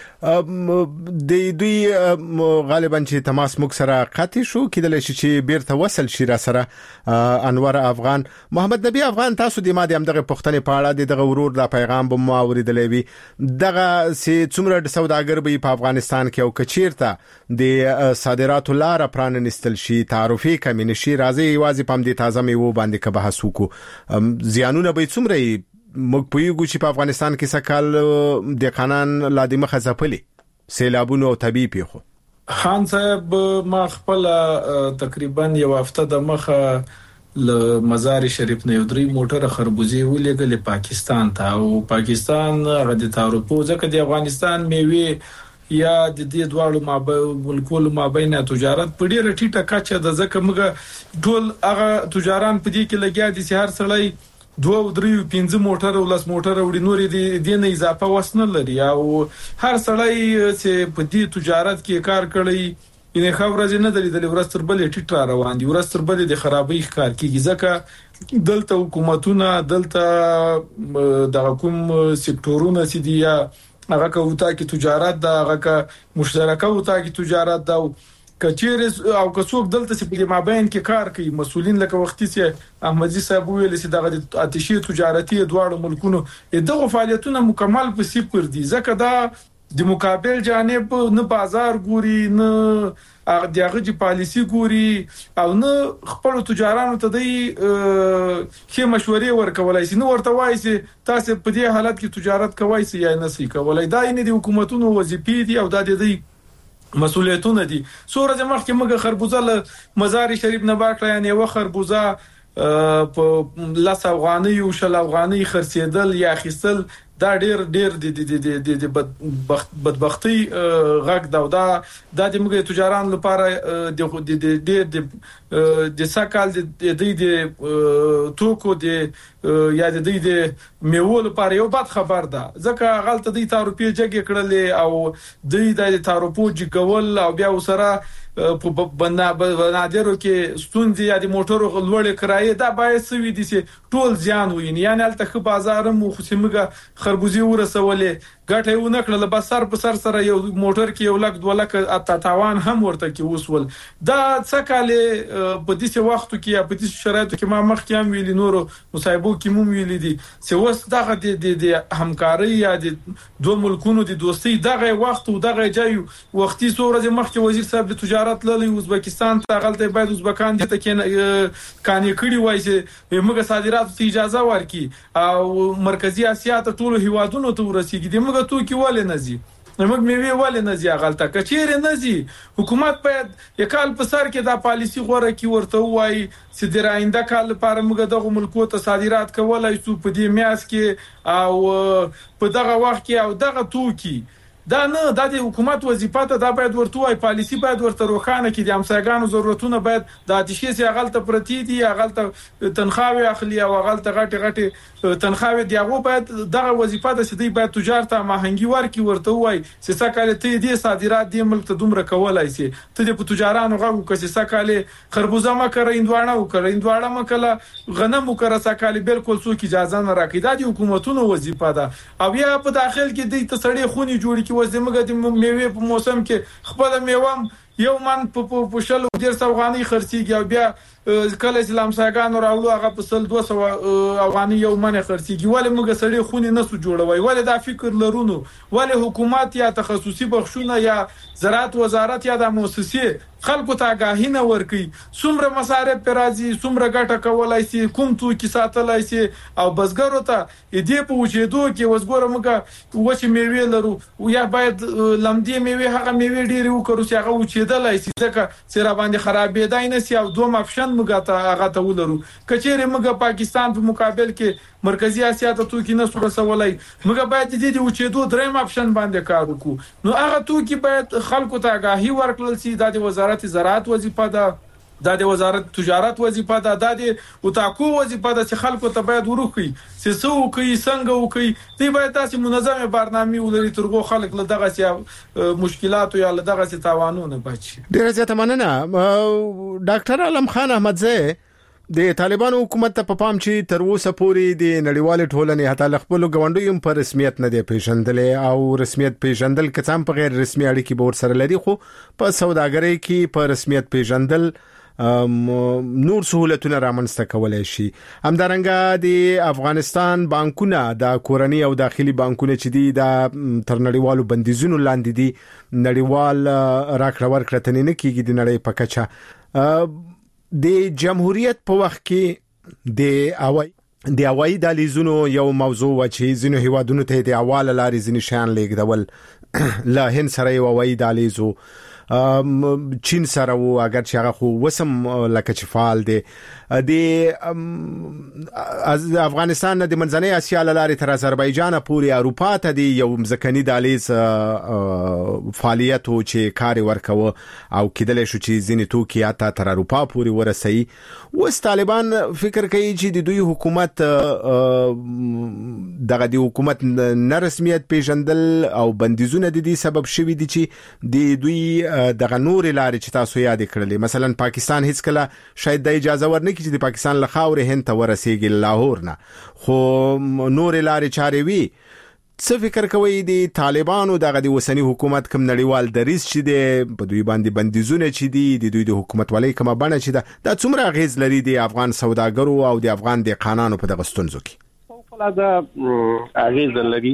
B: د دوی غالبا چې تماس موږ سره قطع شو کېدل شي چې بیرته وصل شي را سره انور افغان محمد نبی افغان تاسو د ماده هم دغه پښتنې په اړه دغه ورور د پیغام به مو اوریدلې وي دغه سي څومره د سوداګر به په افغانستان کې او کچیرته د صادراتو لار پراننستل شي تعرفي کمین شي راځي واځي پم دي تازه میو باندې که بحث وکړو زیانونه به څومره موږ پویګو چې په افغانستان کې سکهال د قانون لادمه خزپلي سیلابونو او طبي پیښو
D: خان صاحب ما خپل تقریبا یو هفته د مخه ل مزار شریف نه یو درې موټر خربوزي ولېګل پاکستان ته او پاکستان غدي تعرفو ځکه د افغانستان میوه یا د دې دواړو مابین ملکونو مابین تجارت په ډیره ټیټه کچه د ځکه موږ ټول هغه تجاران په دې کې لګیا دي چې هر سړی دوه درې پنځه موټر او لاس موټر وړي نور دي د نه اضافه وسنه لري او هر سړی چې په دې تجارت کې کار کوي ان خبره نه درې د ورستر بلې ټیټ روان دي ورستر بلې د خرابې ښکار کیږي ځکه دلته حکومتونه دلته د حکوم سکتورونه چې دی هغه کوتا کې تجارت دا هغه مشترکه وتا کې تجارت دا کچیر او کڅوک دلته چې په مابین کې کار کوي مسولین لکه وختي چې احمدزي صاحب ویل چې دغه آتشي تجارتي دواړو ملکونو دغه فعالیتونه مکمل په صفر دي ځکه دا د مقابل جانب نه بازار ګوري نه دغه د پالیسی ګوري او نه خپل تجارانو ته دی کې مشورې ورکولای شي نو ورته وایي چې تاسو په دې حالت کې تجارت کوئ یا نه سي کولای دا نه د حکومتونو وظیفې دي او دا د مسؤلیتونه دي سورہ مخ کې موږ خربوزه له مزار شریف نه باکړه یعنی و خربوزه په لاس افغاني او شل افغاني خرڅېدل یا خېستل دا ډېر ډېر د د د بدبختی غږ دا دا د موږ تجاران لپاره د ډېر د د سکهال د د توکو د یا د د میوه لپاره یو بد خبر ده ځکه غلطه د تعرفي جګ کړل او د تعرفو جګول او بیا وسره په بنادرو کې ستوندې یا د موټرو لوړ کرایه دا باید سوي دي چې ټول ځان ویني یعنی الته بازار مو خصمګه خربوزي ورسولې ګټه یو نکړه بس سر په سر سره یو موټر کې یو لک دوه لک اته تاوان هم ورته کې وسول دا څکاله په دې وخت کې په دې شرایطو کې ما مخ کې هم ویلي نورو مصايبو کې مو ویلي دي چې وس دغه د همکاري یا د دوه ملکونو د دوستۍ دغه وخت او دغه ځای وختي سورې مخ کې وزیر صاحب د تجارت للی ازبکستان ته غلطه باید ازبکان دي ته کې کاني کړي وای چې موږ صادراتو ته اجازه ورکړي او مرکزی اسیا ته ټول هیوادونو ته ورسیږي د موږ تو کې ولې نزي موږ میوه ولې نزي غلطه کچیر نزي حکومت باید یکال په سر کې دا پالیسی غوړه کی ورته وای چې د راینده کال لپاره موږ دغه ملکو ته صادرات کولای شو په دې میاس کې او په دغه وخت کې او دغه توکي دا نه د حکومت وظیفه ته دا باید ورته وای پالیسی باید ورته روخانه کې د همسایګانو ضرورتونه باید د آتشي سي غلطه پرتی دي غلطه تنخواوي اخلي او غلطه غټه غټه تنخواوي دی هغه باید دغه وظیفه د سدي باید تجارت ماهنګي ورکی ورته وای چې سکهاله ته دې صادرات د ملک ته دومره کولای شي ته د تجارانو غو کسي سکهاله خربوزه ما کړ اندوانه او کړ اندوانه ما کله غنم وکړه سکهاله بالکل څوک اجازه نه راکې د حکومتونو وظیفه ده او یا په داخل کې د تسړې خوني جوړ کی وزمګه د میوه په موسم کې خپل میوه یو من په پوشل ډیر افغاني خرڅيږي او بیا کله اسلام ساګانو راولو هغه په سل دوه سوه افغاني یو من خرڅيږي ولې موږ سړي خوني نسو جوړوي ولې دا فکر لرونو ولې حکومت یا تخصصي بخښونه یا زراعت وزارت یا د مؤسسې خلکو ته آگاهی نه ورکي څومره مصارف پر راځي څومره ګټه کولای شي کوم تو کې ساتلای شي او بزګرو ته دې په وجودو کې وسګوره موږ وچ میوه لرو یا باید لمدې میوه هغه میوه ډېری وکړو چې هغه وچ کېدلای شي ځکه چې را باندې خرابېدای نه سي او دوه اپشن موږ ته هغه ته ولرو کچېره موږ پاکستان په مقابل کې مرکزی اسیا ته توکي نه رسولای موږ باید د دې وچېدو دریم اپشن باندې کار وکړو نو هغه توکي باید خلکو ته آگاهي ورکړل شي د وزارت زراعت وظیفه ده د وزارت تجارت وظیفه ده د وټاکو وظیفه ده چې خلکو ته باید ورخي چې څو کوي څنګه وکي دوی باید تاسو منظمه برنامه ولري ترغو خلک له دغه سي مشکلات یا له دغه سي تاوانونه بچي
B: ډیره زیاته مننه ډاکټر علم خان احمدزی د طالبانو حکومت ته په پام چې تر اوسه پورې د نړیوال ټولنې حتی خپل غونډو په رسمیت نه دی پیژندلې او رسمیت پیژندل کڅام په غیر رسمي اړیکې به ورسره لري خو په سوداګرۍ کې په رسمیت پیژندل نور سہولتونه رامنځته کولای شي همدارنګه د افغانستان بانکونه د کورنۍ او داخلي بانکونه چې دي د تر نړیوالو بندیزونو لاندې دي نړیوال راکړه ورکړه تنه کېږي د نړۍ په کچه د جمهوریت په وخت کې د اوای د اوای د لیزونو یو موضوع و چې زینو هیوادونو ته د اواله لارې زینې شان لیکدول لا هند سره یو اوای د لیزو چین سره و اگر چې هغه خو وسم لکه چې فعال دي د افغانستان د منځنۍ اسیا لارې تر آذربایجان پورې اروپا ته دی یو مزکنی دالیز فعالیت او چې کار ورکوه او کېدل شو چې ځینې توکي اته تر اروپا پورې ورسي وس طالبان فکر کوي چې د دوی حکومت دغه د حکومت نه رسمیت پیژندل او بندیزونه د دې سبب شوي دي چې د دوی دغه نور لارې چې تاسو یاد کړلې مثلا پاکستان هیڅ کله شاید د اجازه ورنکړي چې د پاکستان له خاورې هند ته ورسیږي لاهور نه خو نور لارې چارې وي څه فکر کوي د طالبانو دغه د وسنی حکومت کوم نړیوال دریځ چې دی په دوی باندې بندیزونه چې دي د دوی د حکومت ولې کومه بڼه چې ده دا څومره اغیز لري د افغان سوداګرو او د افغان د قانونو په دغه ستونزو کې
E: فوق‌العاده اغیز لري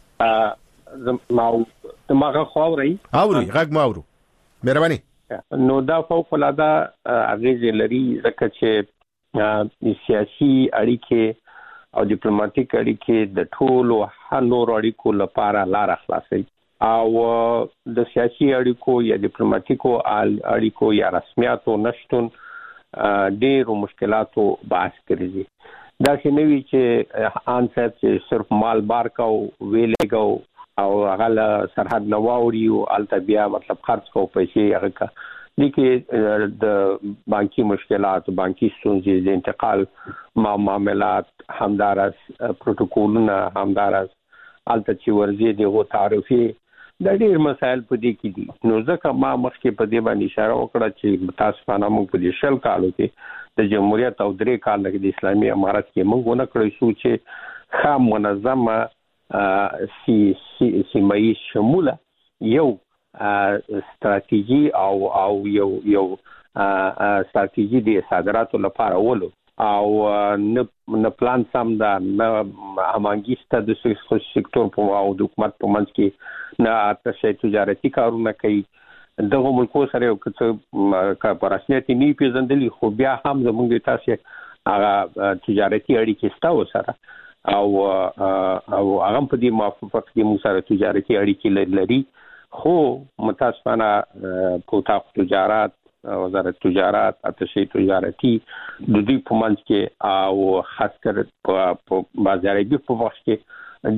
E: ما دماغه خاوري
B: اوري غږ ما اورو مهرباني
E: نو دا فوق‌العاده اغیز لري ځکه چې سیاسي اړیکې او ډیپلوماټیک اړیکې د ټولو هنور اړیکو لپاره لار خلاصي او د سیاسي اړیکو یا ډیپلوماټیکو اړیکو یا رسمیاتو نشټون ډېرو مشکلاتو باعث کړي دا چې نوې چې ان صاحب چې صرف مال بار کا ویلګو او هغه سرحد نواوري او التبیا مطلب خرڅ کو پیسې هغه کا لیکي د بانکي مشکلات بانکي ستونزې د انتقال معاملات همدارس پروتوکولونه همدارس الته چې ورزي دغه تعرفي د ډېر مسایل په دې کې دي نو ځکه ما مخکې په دې باندې اشاره وکړه چې متاسفانه موږ په دې شل کالو کې د جمهوریت او درې کال کې د اسلامي امارت کې موږ نه کړی شو چې خام منظمه سی سی سیمایي شموله یو استراتیژي او او یو یو استراتیژي د صادراتو لپاره ولو او نه نه پلان سم دا نه همانګیسته د سکتور په او د حکومت په منځ کې نه تاسو تجارتي کارونه کوي دغه ملکو سره یو څه کارپوراسیت نه پیژندلی خو بیا هم زموږ تاسو هغه تجارتي اړیکې ستاسو سره او او هغه په دې موافقت کې موږ سره تجارتي اړیکې لري خو متاسفانه کوتا تجارت وزارت تجارت اتشي تجارتي د دې په منځ کې او خاص کر په بازاري په وخت کې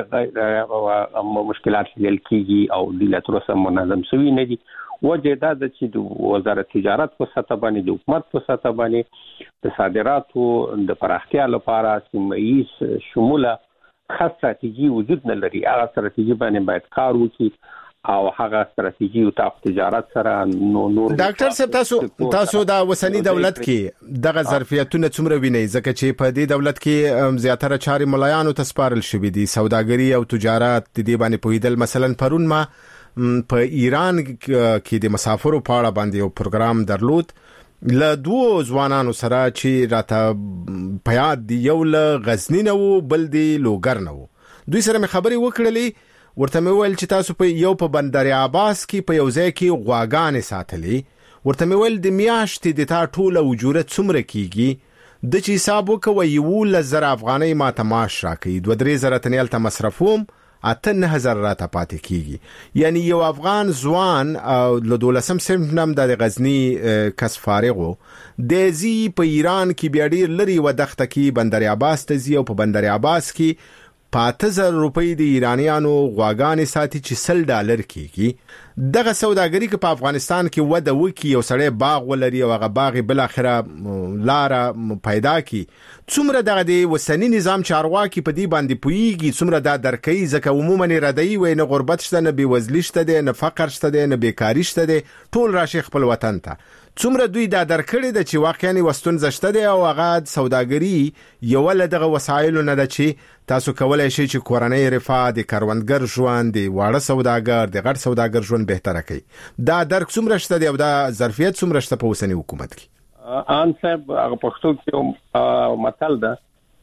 E: ډېر مشکلات لیدل کیږي او د لاتروسه منظم شوی نه دي وجه دا چې د وزارت تجارت په سطح باندې د حکومت په سطح باندې د صادراتو د پراختیا لپاره سیمایي شموله خاصه استراتیژي وجود نه لري هغه استراتیژي باندې باید کار وکړي او هغه استراتیژي او تجارت سره نو نور
B: ډاکټر صاحب تاسو تاسو دا وسنی دولت کې دغه ظرفیتونه څومره ویني ځکه چې په دې دولت کې زیاتره چاري ملایانو ته سپارل شوې دي سوداګري او تجارت د دې باندې پویدل مثلا پرون ما په ایران کې د مسافرو په اړه باندې یو پروګرام درلود له دوه ځوانانو سره چې راته پیاد دی یو له غزنی نه وو بل دی لوګر نه وو دوی سره مې خبرې وکړلې ورته مې ویل چې تاسو په یو په بندر عباس کې په یو ځای کې غواګانې ساتلې ورته مې ویل د میاشتې د تا ټوله اجورت څومره کیږي د چې حساب وکوي یو لزر افغانۍ ما ته معاش راکړي دوه درې زره تنیل ته مصرفوم اته نه هزار راته پاتې کیږي. یعنی یو افغان ځوان او له دولسم صنف نم د غزنی کس فارغ وو د زی په ایران کې بیا ډیر لري و دغه کې بندر عباس ته زی او په بندر عباس کې پاته زر روپۍ د ایرانیانو غواګانې ساتي چې سل ډالر کیږي. دغه سوداګری کې په افغانستان کې وده وکي یو سړی باغ ولري او هغه باغ بل اخره لار پیدا کی څومره دغه د وسنی نظام چارواکي په دې باندې پویږي څومره دا درکې ځکه عموما ردی وي نه غربت شته نه بیوزلی شته ده نه فقر شته ده نه بیکاری شته ده ټول راشي خپل وطن ته. څومره دوی دا درکړي د چې واقعا وستون زشته ده او هغه سوداګری یو له دغه وسایل نه ده چې تاسو کولای شئ چې کورنۍ رفاه د کاروانګر ژوند د واړه سوداګر د غټ سوداګر ژوند بهتره کړي. دا درک څومره شته دی او دا ظرفیت څومره شته په اوسنی حکومت کې؟
E: ان صاحب هغه پښتو کې متل ده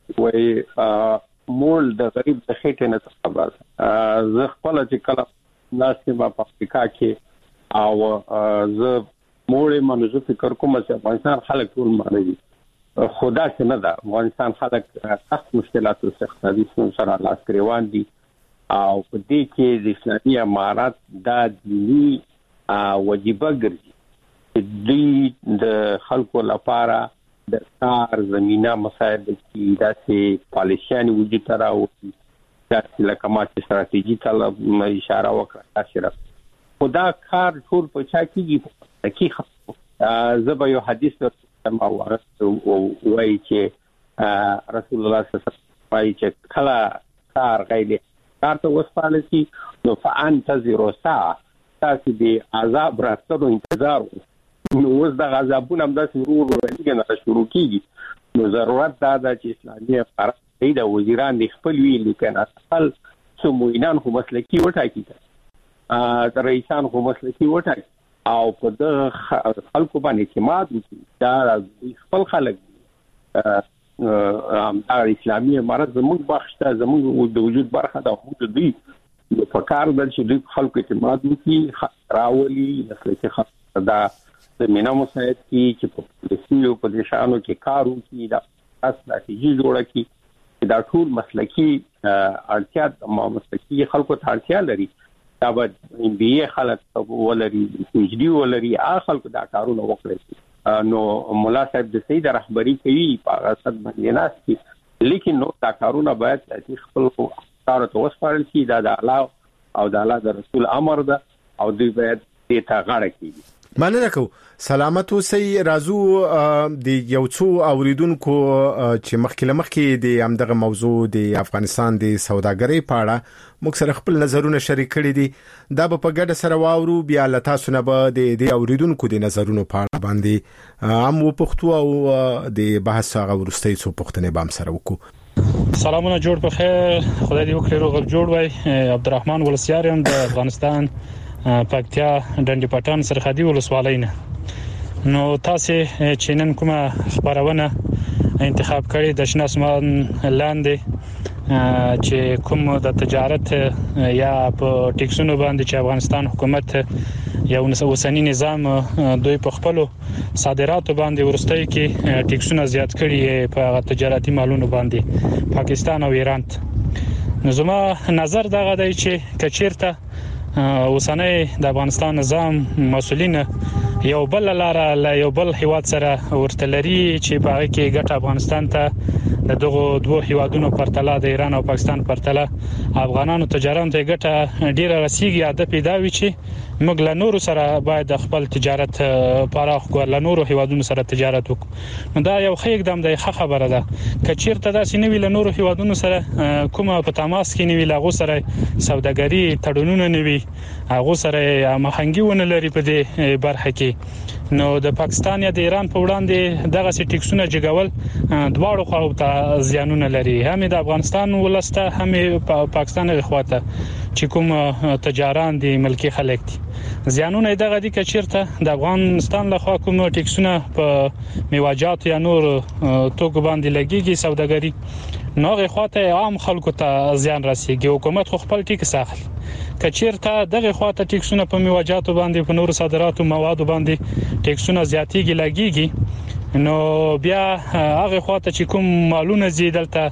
E: وای مول د غریب د خېټې نه څخه زه خپل چې کله ناسې ما په افریقا کې او زه مولې منځو فکر کوم چې افغانستان خلک ټول معنی خدا څنګه ده افغانستان خلک سخت مشکلات او سخت حدیثونو سره لاس گریوان دي او په دې کې د اسلامي امارات د دینی واجبہ ګرځي د د خلکو لپاره د کار زمينه مسائل کې داسې پالیسیان وجود راوړي چې لکه ما چې ستراتیژي ته اشاره وکړه اشاره خدا کار ټول په چا کېږي کی زبا یو حدیث ما ورته وایي چې رسول الله صلی الله علیه وسلم وایي چې کله کار غیله کار ته وسپارل شي نو فانتظروا ساعه تاسو دې عذاب راځو انتظار نو اوس د عذابونو هم د شروع ورته نه شروع کیږي نو ضرورت دا ده چې اسلامي فرهنګ د وزیران د خپل ویل کنه خپل سموینان خو مسلکی وټاکی ا تر رئیسان خو مسلکی وټاکی او په د خلکو باندې اعتماد وکړي دا خپل خلک د اسلامي امارت زموږ بخښته زموږ د وجود برخه ده او د دوی په کار د چې دوی خلکو اعتماد وکړي راولي مسلکي خلک دا د مینا مساعد کی چې په پولیسو په دشانو کې کار وکړي دا استراتیژي جوړه کړي دا ټول مسلکي اړتیا د مسلکي خلکو ته اړتیا لري دا به ام بي اي خلک ولري پي ایچ ډي ولري هغه خلکو دا کارونه وکړي نو مولا صاحب د سید رهبری کوي په اساس باندې ناس لیکن نو دا کارونه باید چې خپل کار ته وسپارل شي دا د الله او د الله د رسول امر ده او دوی باید دې ته غاړه کړي.
B: مننه کو سلامت اوسئ. رازو د یو څو اوریدونکو چې مخکې مخکې د همدغه موضوع د افغانستان د سوداګرۍ په اړه موږ سره خپل نظرونه شریک کړي دي دا په ګډه سره واورو بیا له تاسو نه به د اوریدونکو د نظرونو په اړه باندې هم وپوښتو او د بحث هغه ورستۍ څو پوښتنې به هم سره وکړو.
G: سلامونه جوړ په خیر خدای دې وکړي روغ جوړ وای. عبدالرحمن ولسیارم د افغانستان پکتیا ډنډ پټان سرحدي ولسوالۍ نه. نو تاسو چې نن کومه خبرونه انتخاب کړی د شنه اسمان لاندې چې کوم د تجارت یا په ټیکسونو باندې چې افغانستان حکومت یو وسنی نظام دوی په خپل صادراتو باندې ورستۍ کې ټیکسونه زیات کړي په تجارتي مالونو باندې پاکستان او ایران. نو زما نظر دغه دی چې کچیرته اوسنۍ د افغانستان نظام مسؤلین یو بل لاره له یو بل هیواد سره ورته لري چې په هغه کې ګټه افغانستان ته د دغه دوه هیوادونو پرتله د ایران او پاکستان پرتله افغانانو تجارت ته ګټه ډیره رسیږي. عادت پیدا وي چې موږ له نورو سره باید خپل تجارت پراخ کړو له نورو هیوادونو سره تجارت وکړو. نو دا یو ښه اقدام دی ښه خبره ده. کچیرته دا سینې ویل نورو هیوادونو سره کومه په تماس کې نیوي لاغو سره سوداګري تړونونه نیوي هغه سره مخنګي ونه لري په دې برخه کې. نو د پاکستان یا د ایران په وړاندې دغه سي ټیکسونه جګول دواړو خواو ته زیانونه لري هم د افغانستان ولسته هم پاکستان غواته چې کوم تجاران دي ملکی خلک دي زیانونه دغه دي چې چیرته د افغانستان له خوا کوم ټیکسونه په میواجات یا نور توکو باندې لګيږي سوداګري نوغه خواته عام خلکو ته زیان رسیږي. حکومت خو خپل ټیکس اخلي کچیرته دغه خواته ټیکسونه په میواجاتو باندې په نور صادراتو موادو باندې ټیکسونه زیاتیږي لګيږي نو بیا هغه خواته چې کوم مالونه زیدلته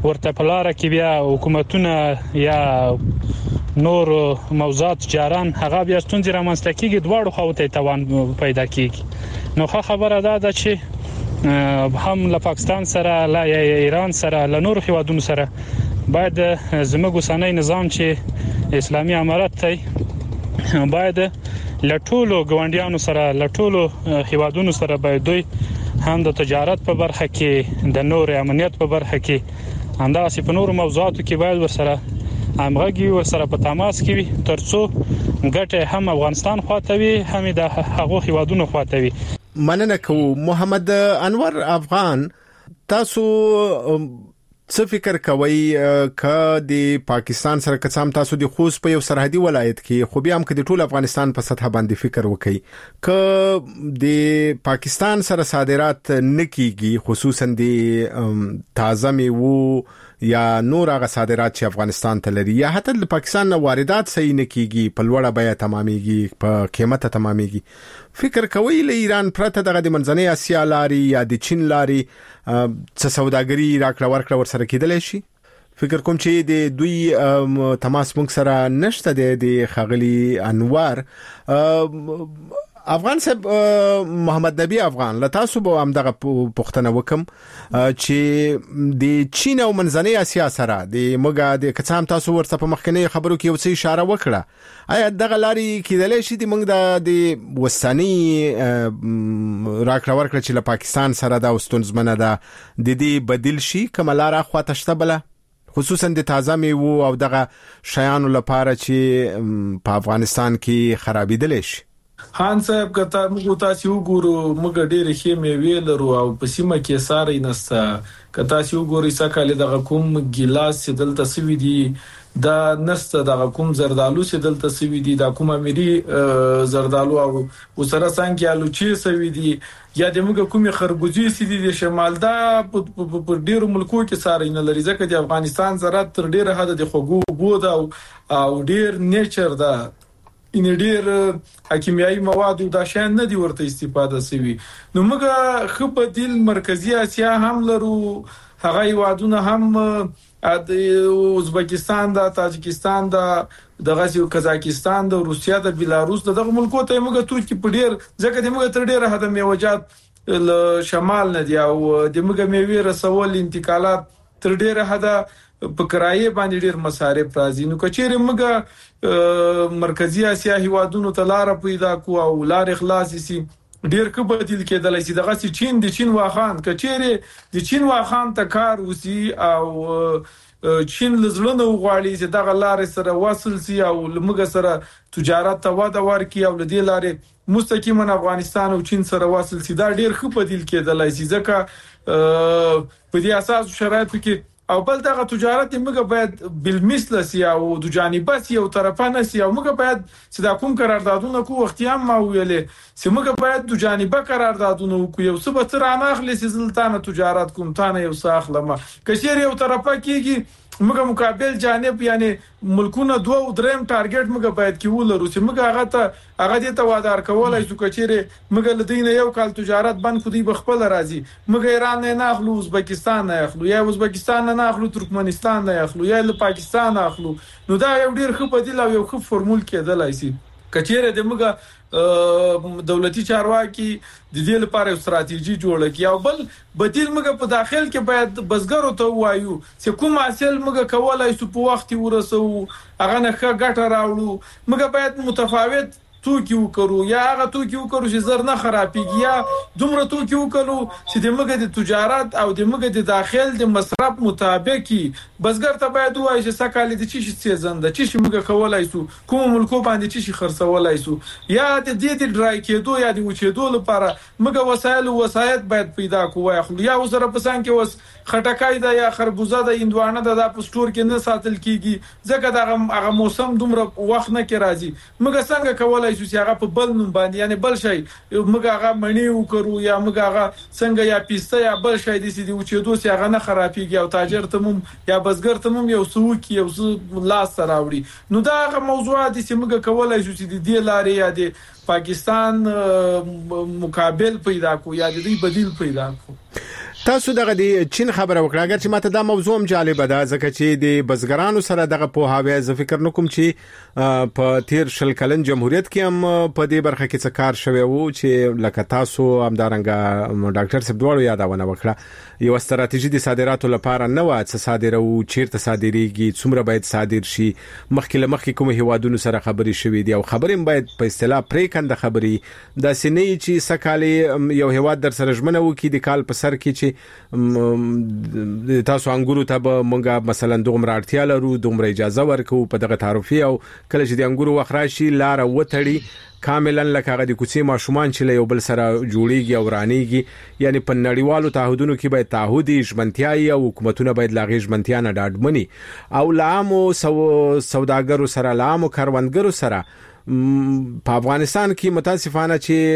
G: ورته په لار کې بیا حکومتونه یا نور موضوعات جاران هغه بیا ستونزې رامنځته کیږي دواړو خواو ته توان پیدا کیږي نو ښه خبره ده دا چې هم له پاکستان سره لا ایران سره له نور هیوادونو سره باید زموږ اوسنی نظام چې اسلامي امارت دی باید له ټولو ګاونډیانو سره له ټولو هیوادونو سره باید دوی هم د تجارت په برخه کې د نور امنیت په برخه کې همداسې په نور موضوعاتو کې باید ورسره همغږي ورسره په تماس کې وي ترڅو ګټه هم افغانستان خواته وي هم د هغو هیوادونو خواته وي.
B: مننه کوم محمد انور افغان تاسو څه فکر کوي ک د پاکستان سره قسم تاسو د خوست په یو سرحدي ولایت کې خو بیا هم د ټول افغانستان په سطح باندې فکر وکړي ک د پاکستان سره صادرات نکېږي خصوصا د تازه میوه یا نور هغه صادرات چې افغانستان ته لري یا حتی د پاکستان نه واردات صحیح نکېږي په لوړه بیه تمامېږي په قیمته تمامېږي فکر کوي له ایران پرته دغه د منځنۍ اسیا لاري یا د چین لاري څه سوداګري راکړه ورکړه ورسره کېدلی شي فکر کوم چې د دوی تماس موږ سره نشته د خغلی انوار افغان صاحب محمد نبی افغان له تاسو به هم دغه پوښتنه وکم چې د چین او منځنۍ اسیا سره د موږ د کڅام تاسو ورته په مخکنی خبرو کې یو څه اشاره وکړه آیا دغه لاري کېدلی شي د موږ د وسنی راکړه ورکړه چې له پاکستان سره دا ستونزمنه ده د دې بدیل شي کومه لار خواته شته بله خصوصا د تازه میوه او دغه شیانو لپاره چې په افغانستان کې خرابېدلی شي.
D: خان صاحب کته موږ تاسو وګورو موږ ډېر ښه میوې لرو او په سیمه کې ساري نسته کته تاسو وګورئ سکهاله د کوم ګلاس چې دلته سوي دي دا نسته د کوم زردالو چې دلته سوي دي د کوم اميري زردالو او وسره څنګه الوچي سوي دي یا د موږ کومي خربوزي سي دي د شمال دا په ډېر ملکو کې ساري نه لري ځکه د افغانستان زراعت تر ډېر حد د خوګو بود او ډېر نیچر دا ان ډیر کیمیاوي مواد او د شان نه دی ورته استفاده سوي نو موږ خو په دل مرکزی اسیا هم لرو هغه وادونه هم د ازبکستان د تاجکستان د دغه قزاقستان د روسیا د بلاروس دغه ملکو ته موږ توکي په ډیر ځکه د موږ تر ډیره حد میوجات ل شمال نه دی او د موږ میوې رسول انتقالات تر ډیره حد په کرایه باندې ډیر مصارف راځي نو کچېره موږ مرکزی اسیا هیوادونو ته لار پیدا کو او لار اخلاص سي ډیر کې بدیل کېدلای شي دغه چین د چین واخان کچېره د چین واخان ته کار وسی او چین لزلونه غواړي چې دغه لار سره وصل سي او موږ سره تجارت ته واده ورکي او د دې لارې مستقیما افغانستان او چین سره وصل سي دا ډیر کې بدیل کېدلای شي ځکه په دې اساس شرایطو کې او بل دغه تجارت موږ باید بالمثل سي او د جانبه سي او طرفانه سي او موږ باید چې دا کوم قراردادونه کو وخت هم ما ویلې چې موږ باید د جانبه قراردادونه کو یو څه به تر اناخلي سي سلطانه تجارت کوم تانه یو ساخلمه کشیر یو طرفه کېږي موږ مقابل جانب یعنی ملکونه دوه او دریم ټارګټ موږ باید کې ولرو چې موږ هغه ته هغه دې ته وادار کولای شو کچېره موږ لدینه یو کال تجارت بند خو دې بخپل راځي موږ ایران نه اخلو ازبکستان نه اخلو یا ازبکستان نه اخلو ترکمنستان نه اخلو یا له پاکستان اخلو نو دا یو ډیر ښه بدیل او یو ښه فورمول کېدلای شي کچېره د موږ دولتي چارواکي د دې لپاره ستراتیژي جوړه کی او بل بدیل موږ په داخل کې باید بزګرو ته وایو چې کوم حاصل موږ کولای شو په وخت ورسو هغه نه ګټه راوړو موږ باید متفاوت توکي وکړو یا هغه توکي وکړو چې زر نه خرابېږي یا دومره توکي وکړو چې د موږ د تجارت او د موږ د داخل د مصرف مطابقي بزګر ته باید وایي چې سکهاله د چی شي سیزن د چی شي موږ کولای شو کوم ملکو باندې چی شي خرڅولای شو یا د دې د ډرای کېدو یا د وچېدو لپاره موږ وسایل او وسایت باید پیدا کوو خو یا وسره پسان کې وس خټکای دا یا خربوزه دا هندوانه دا د پستور کې نه ساتل کیږي ځکه دا هغه موسم دومره وخت نه کې راځي موږ څنګه کولای شو چې هغه په بل نوم باندې یعنی بل شي موږ هغه منی وکړو یا موږ هغه څنګه یا پیسته یا بل شي د سې دی وچېدو چې هغه نه خرابېږي او تاجر ته مم یا بزګر ته مم یو سوق یو لاس راوړي نو دا هغه موضوعات چې موږ کولای شو چې د دې لارې یا د پاکستان مقابل پیدا کو یا د دې بدیل پیدا کو
B: تاسو دغه د چین خبره وکړه اگر چې ماته دا موضوع هم جالب ده ځکه چې د بزګرانو سره دغه په هاوی ز فکر نکوم چې په تیر شل کلن جمهوریت کې هم په دې برخه کې څه کار شوی وو چې لکه تاسو هم دارنګ ډاکټر صاحب دوړو یادونه وکړه یو ستراتیژي د صادراتو لپاره نه و چې صادرو چیرته صادریږي څومره باید صادر شي مخکې لمخکې کوم هیوادونو سره خبري شوې دي او خبرې باید په اصطلاح پرې کنده خبري د سینې چې سکالي یو هیواد در سره ژمنه وکي د کال په سر کې چې تاسو انګورو ته به مونږه مثلا دومره اړتیا لرو دومره اجازه ورکو په دغه تعرفي او کله چې د انګورو وخراشي لار وټړي کاملا لکه غدي کوڅې ماشومان چې له یو بل سره جوړیږي او رانیږي یعنی په نړیوالو تعهدونو کې باید تعهدي ژمنتیاي او حکومتونه باید لاغي ژمنتیا نه ډاډمني او لامو سوداګرو سره لامو کاروانګرو سره په افغانستان کې متاسفانه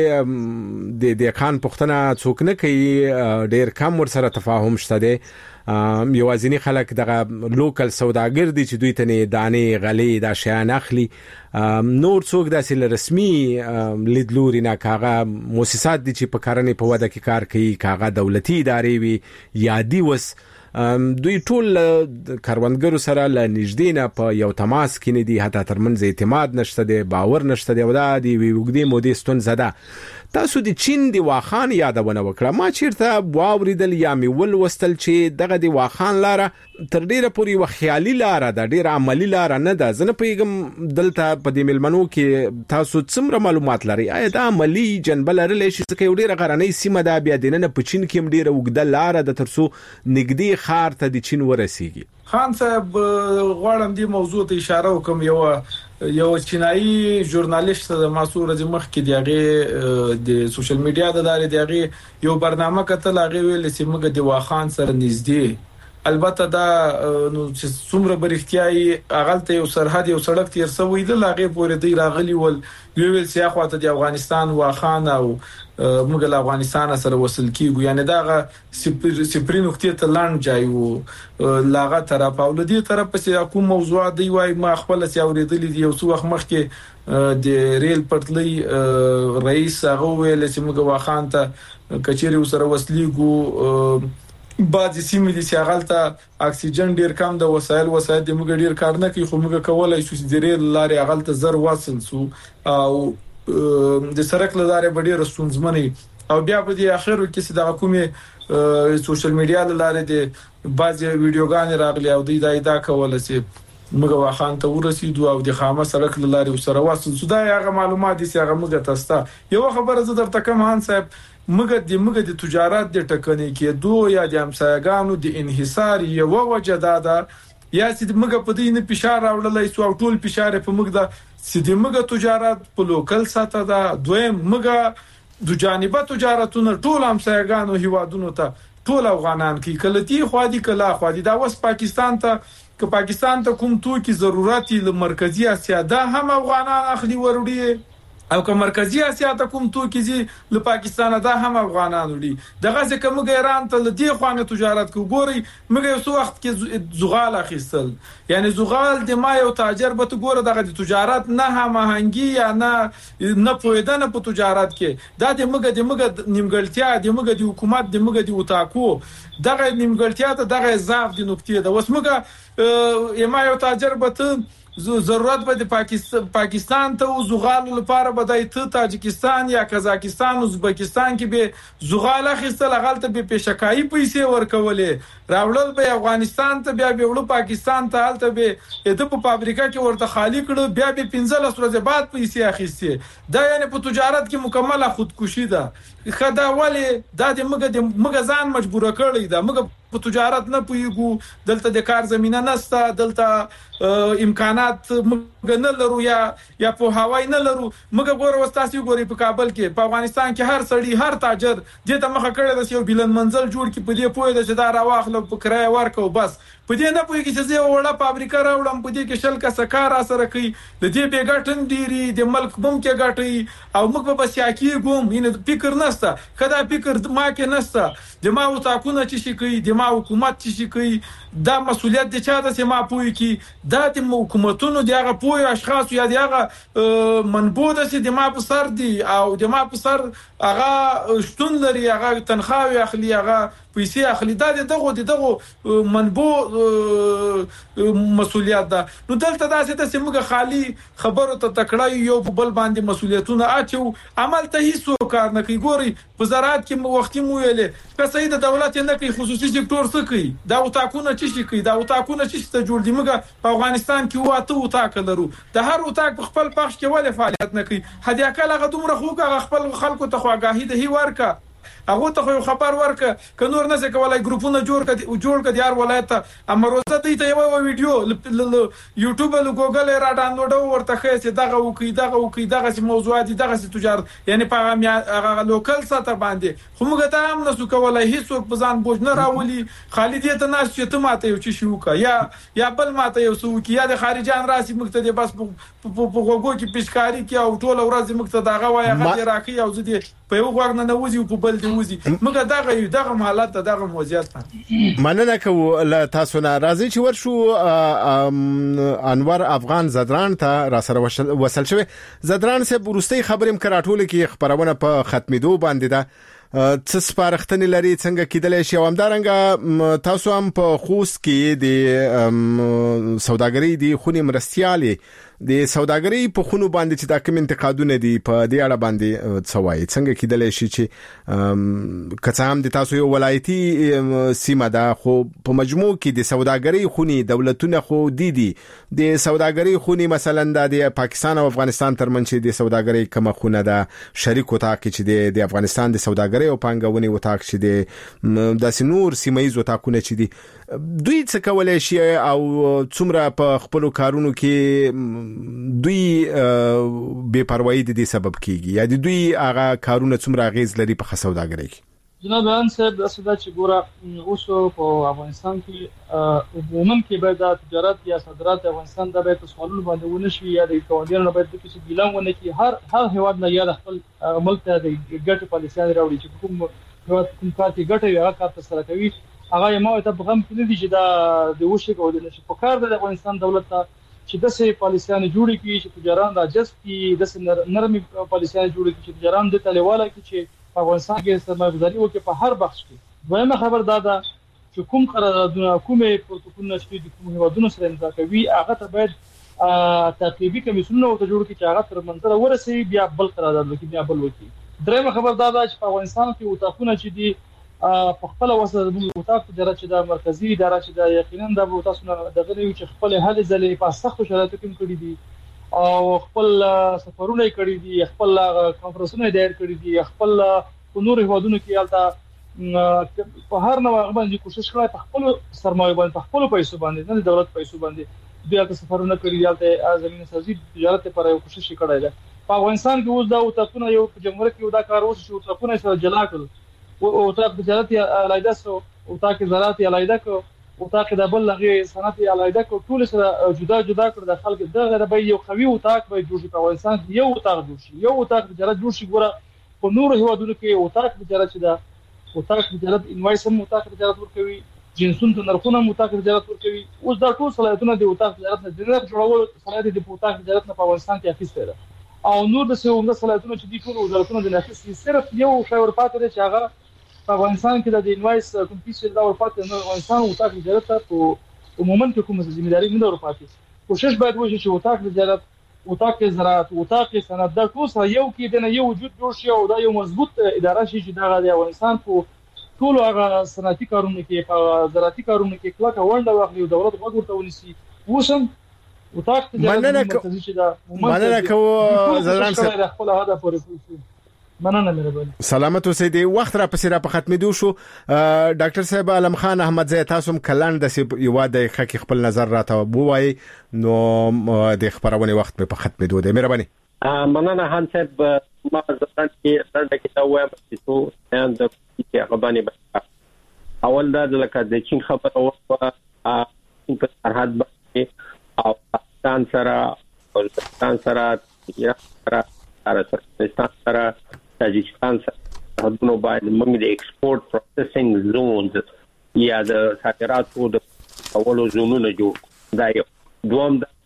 B: چې د د خان پښتنه څوک نه کوي ډیر کم ور سره تفاهم شته دي یوازینی خلک دغه لوکل سوداګر دي چې دوی ته نه دانې غلې دا شیان اخلي نور څوک داسې رسمي لیدلوري نه کاغه مؤسسات دي چې په کارنې په وده کې کار کوي کاغه دولتي ادارې وي یادي وس دوی ټول کاروانګرو سره ل نږدې نه په یو تماس کې نه دي حتی ترمنځ اعتماد نشته دی باور نشته دی او دا دی وګړي مودې ستون زده تاسو د چین دی واخان یادونه وکړه ما چیرته واوریدل یا می ول وستل چې دغه دی واخان لار تر ډیره پوری و خیالي لار ده ډیره عملی لار نه ده زنه پیغام دلته په دې ملمنو کې تاسو څومره معلومات لري آیا دا عملی جنبل لري چې څه ډیره غرنۍ سیمه ده بیا دینه په چین کې ډیره وګړه لار ده ترسو نګدي خار ته د چین ورسیږي
D: خان صاحب غواړم دې موضوع ته اشاره وکم یو یو چینایي ژورنالیست د ماسور د مخ کې دیغه د سوشل میډیا د لارې دیغه یو برنامه کتل هغه ویل چې موږ د واخان سره نږدې البته دا نو چې څومره برختیاي اغلته یو سرحد یو سړک تیر سوی د لاغه پورې دی راغلی ول یو ویل چې اخواته د افغانستان واخان او موږ له افغانستان سره وصل کیږو یعنی دا سپر سپری نقطې ته لاند جایو لاغه طرف او لدی طرف په کوم موضوع دی وای ما خپل سي اوریدل دي یو څو وخت مخکې د ریل پټلۍ رئیس هغه ویل چې موږ واخان ته کچيري سره وصلېګو بعضی سیمې دي چې هغه اکسیجن ډیر کم د وسایل وسایل د موږ ډیر کار نه کوي خو موږ کولای شو چې د ریل لارې هغه ته زر وصل سو او د سرک لاره بډې رسونځمنې او بیا په دې اخرو کې چې د حکومت سوشل میډیا لاره د بعضي ویډیوګان راغلي او د دایدا کوله چې موږ واخان ته ورسېدو او د خامه سرک لاره سره وصل سو دا هغه معلومات دي چې هغه موږ تاسو یو خبره زه درته کوم هان صاحب موږ د موږ د تجارت د ټکنۍ کې دوه یا د همسایګانو د انحصار یو وجه دا ده یا چې موږ په دې نه فشار راوړلای سو او ټول فشار په موږ د چې د موږ تجارت په لوکل ساته ده دویم موږ د جانبه تجارتونه ټول همسایګانو هیوادونو ته ټول افغانان کې کلتی خو دي کلا خو دي دا وس پاکستان ته که پاکستان ته کوم توکي ضرورت ل مرکزی اسیا دا هم افغانان اخلي وروړي او که مرکزی اسیا ته کوم توکي زی له پاکستان دا هم افغانان وړي دغه ځکه موږ ایران ته لدی خوانه تجارت کو ګوري موږ یو څو وخت کې زغال اخیستل یعنی زغال د ما یو تاجر به تو ګوره دغه تجارت نه هماهنګي یا نه نه پویدنه په تجارت کې دا د موږ د موږ نیمګړتیا د موږ د حکومت د موږ د وټاکو دغه نیمګړتیا ته دغه ضعف د نقطې ده وس موږ یما یو تاجر به ته ضرورت به د پاکستان پاکستان ته زغال لپاره بدای ته تاجکستان یا قزاقستان او ازبکستان کې به زغال اخیستل غلطه به پېشکایي پیسې ورکولې راوړل به افغانستان ته بیا به وړو پاکستان ته حالت به د په فابریکه کې ورته خالی کړو بیا به پنځه ورځې بعد پیسې اخیستې دا یعنی په تجارت کې مکمله خودکشي ده خدا ولی دا د موږ د موږ ځان مجبور کړی دا موږ په تجارت نه پویګو دلته د کار زمينه نسته دلته امکانات موږ نه لرو یا یا په هوای نه لرو موږ ګوره وستاسي ګوري په کابل کې په افغانستان کې هر سړی هر تاجر دې ته مخه کړی د یو بلند منزل جوړ کې په دې پوهه د دا راواخلو په کرای ورکو بس په دې نه پوهیږي چې زه وړه فابریکه راوړم په دې کې شل کا سکار سره کوي د دې به ګټن ډيري د ملک بم کې ګټي او موږ به بس یاکی ګوم ینه فکر نسته کدا فکر ما کې نسته د ما وتاکونه چې شي کوي د ما حکومت چې شي کوي دا مسولیت د چا د سما پوي کې دا د حکومتونو دغه پوي اشخاص یا دغه منبوع د سي د ما په سر دي او د ما په سر هغه شتون لري هغه تنخواه اخلي هغه پیسې اخلي دا دغه دغه منبو مسولیت ده. نو دلته داسې د سیمه خالی خبرو ته تکړه یو په بل باندې مسولیتونه اچو عمل ته هیڅ کار نه کوي. ګوري په زراعت کې وختي مو ویلې که سید دولت نه کوي خصوصي سکتور څه کوي دا وتاکونه چې کوي دا وتاکونه چې ته جوړ دي. موږ په افغانستان کې واته وتاک لرو د هر وتاک په خپل پخش کې ولې فعالیت نه کوي. هدي اکل هغه دومره خوګه خپل خلکو ته خواګاهي ده هی ورکا هغه ته خو خبر ورکه ک نور نه څه کولای ګروپونه جوړ کړي جوړ کړي یار ولایت امروزه ته ته یو ویډیو یوټیوب له ګوګل را ډاونلوډ ورته خېسه دغه وکي دغه وکي دغه څه موضوعات دغه څه تجارت یعنی په هغه لوکل ساته باندې خو موږ ته هم نسو کولای هیڅ په ځان بوج نه راولي. خالد ته ناس چې ته ماته یو چې شو کا یا یا بل ماته یو سو کی یا د خارجان راسي موږ ته بس په غوګو کې پیشکاری کی او ټول ورځ موږ ته دغه وای هغه راکې او زدي په یو غوږ نه نوځي په بل دی وځي موږ دغه یو دغه حالت دغه موضوعات
B: مننه کوو تاسو نه راځي چې ورشو انور افغان زدران ته را سره وصل شوی. زدران صاحب ورستي خبرم کراټول کې خبرونه په ختمېدو باندې ده څه سپارښتنې لري څنګه کېدلی شي او همدارنګه تاسو هم په خوست کې د سوداګرۍ د خونې مرستيالي د سوداګرۍ په خونو باندې چې دا کوم انتقادونه دي په دې اړه باندې څه وایي څنګه کېدلی شي چې کڅام د تاسو یو ولایتي سیمه ده خو په مجموع کې د سوداګرۍ خونې دولتونه خو دي دي د سوداګرۍ خونې مثلا د پاکستان او افغانستان ترمنځ د سوداګرۍ کومه خونه ده شریک وتا کې چې د افغانستان د سوداګرۍ او پانګونې وتا کې چې د سنور سیمایي وتاکونه چې دي دوی څه کولای شي او څومره په خپل کارونو کې دوی بے پروايي د دې سبب کیږي یا د دوی هغه کارونه څومره غیز لري په خسوداګرۍ کې.
C: جناب ان صاحب د سودا چې ګوره اوس په افغانستان کې عموما کې به د تجارت یا صادرات افغانستان د به سوالونو باندې ونشي یا د کوندینو باندې د کیسه ګیلان ونه کې هر هر هیواد نه یا خپل ملک ته د ګټ پالیسي راوړي چې کوم هیواد کوم کار کې ګټه یا کار تر کوي هغه ما ته په غم کې نه دي چې دا د وشي کو د نشي په کار د افغانستان دولت ته چې د سه پالیسيانه جوړې کی چې تجاران راجست کی د نرمي پالیسيانه جوړې کی چې تجاران د تلواله کی چې په افغانستان کې سرمایه‌گذاري وکړي په هر بخش کې. دویمه خبر دا ده چې کوم قراردادونه کومه پروتوکولونه چې د کوم هیوادونو سره امضا کوي هغه ته باید تعقیبي کمیسیونونه او ته جوړ کړي چې هغه تر منځره ورسي بیا بل قرارداد وکړي بیا بل وکړي. درېمه خبر دا ده چې په افغانستان کې وتاکونه چې دي په خپل وسه د وتاک تجارت چې د مرکزی اداره چې د یقینا د وتاسو دغه لري چې خپل حل ځلې په سخت شرایطو کې کړی دي او خپل سفرونه کړی دي خپل کانفرنسونه دایر کړی دي خپل نور هیوادونو کې البته په هر نوع باندې کوشش کړی په خپل سرمایه باندې په خپل پیسو باندې نه دولت پیسو باندې بیا که سفرونه کړی دي البته زمينه سازي تجارت لپاره یو کوشش کړی دی. په افغانستان کې اوس دا وتاکونه یو جمهوریت کې دا کار اوس شو تاکونه سره جلا کړل او تاک تجارت علایده سو او تاک زراعت علایده کو او تاک د بل لغه صنعت علایده کو ټول سره جدا جدا کړ د خلک دغه به یو قوي او تاک به جوړ شي په افغانستان یو تاک جوړ شي یو تاک تجارت جوړ شي ګوره په نور هیوادونو کې او تاک تجارت چې دا او تاک تجارت انوایس هم او تاک تجارت ورکوي جنسون ته نرخونه او تاک تجارت ورکوي اوس دا ټول صلاحیتونه د او تاک تجارت نه ډېر جوړول صلاحیت د او تاک تجارت نه په افغانستان کې اخیسته ده او نور د څه عمده صلاحیتونه چې دي ټول وزارتونه د نفس صرف یو شاور پاتې دي چې هغه په افغانستان کې د انوایس کوم پیسې دا ورپاتې نه افغانستان او تاک تجارت په عموما کې کومه ځمېداري نه ورپاتې کوشش باید وشي چې او تاک تجارت او تاک زراعت او تاک صنعت د ټول سره یو کې د یو وجود جوړ شي او دا یو مضبوط اداره شي چې دا د افغانستان په ټول هغه صنعتي کارونه کې په زراعتي کارونه کې کلکه ونډه واخلي او دولت وګورته ونیسي وسم او تاک تجارت مرکزی چې دا
B: مننه کوو زلران
C: صاحب خپل هدف ورسوي. مننه مهرباني.
B: سلامت اوسئ. د وخت را پسې را په ختمېدو شو ډاکټر صاحب علم خان احمد زی تاسو هم کلان د یو د خکې خپل نظر راته ووایي نو د خبرونه وخت په ختمېدو دی. مهرباني.
E: مننه خان صاحب ما ځان کې څنګه کې دا وایم چې تو اند کې غباني اول دا لکه د چین خبره وکړه په سرحد باندې او پاکستان سره او پاکستان سره یا سره ارسطان سره تاجکستان سره حدونو باندې موږ د ایکسپورټ پروسیسینګ زونز یا د صادراتو د اولو زونونو جوړ دا یو دوم د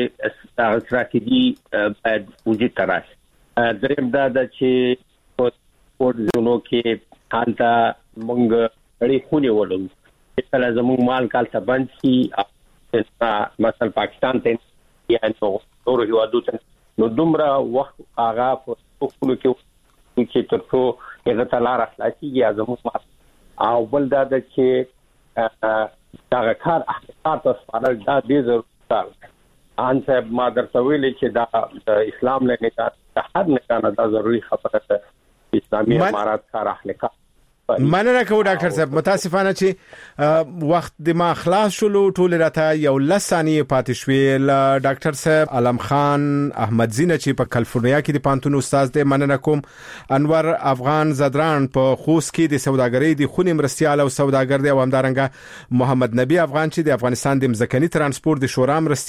E: استراتیژي باید وجود تراشي. دریم دا د چې په زونو کې حالت موږ اړي خونی ولو کله زموږ مال کال ته بند شي مثلا پاکستان ته یا نور هیوادو ته نو دومره وخت هغه په خپل کې چې ترڅو هغه تلار اخلاقي یا زموږ او بل دا چې دا کار احقاقات او سپارل دا دې ضرورت ان صاحب ما درته ویلي چې دا د اسلام نه نه هر نه کنه دا ضروري خبره ده اسلامي امارات کار اخلاقات
B: مننه کوم ډاکټر صاحب متاسفانه چې وخت د ما خلاص شلو ټول راته یو لسانی پاتې شوې ډاکټر صاحب علم خان احمد زینه چې په کالیفورنیا کې د پانتون استاد دی مننه کوم انور افغان زدران په خوست کې د سوداګرۍ د خونی مرستيال او سوداګر دی او همدارنګه محمد نبی افغان چې د افغانستان د مزکني ترانسپورت د شورا مرستيال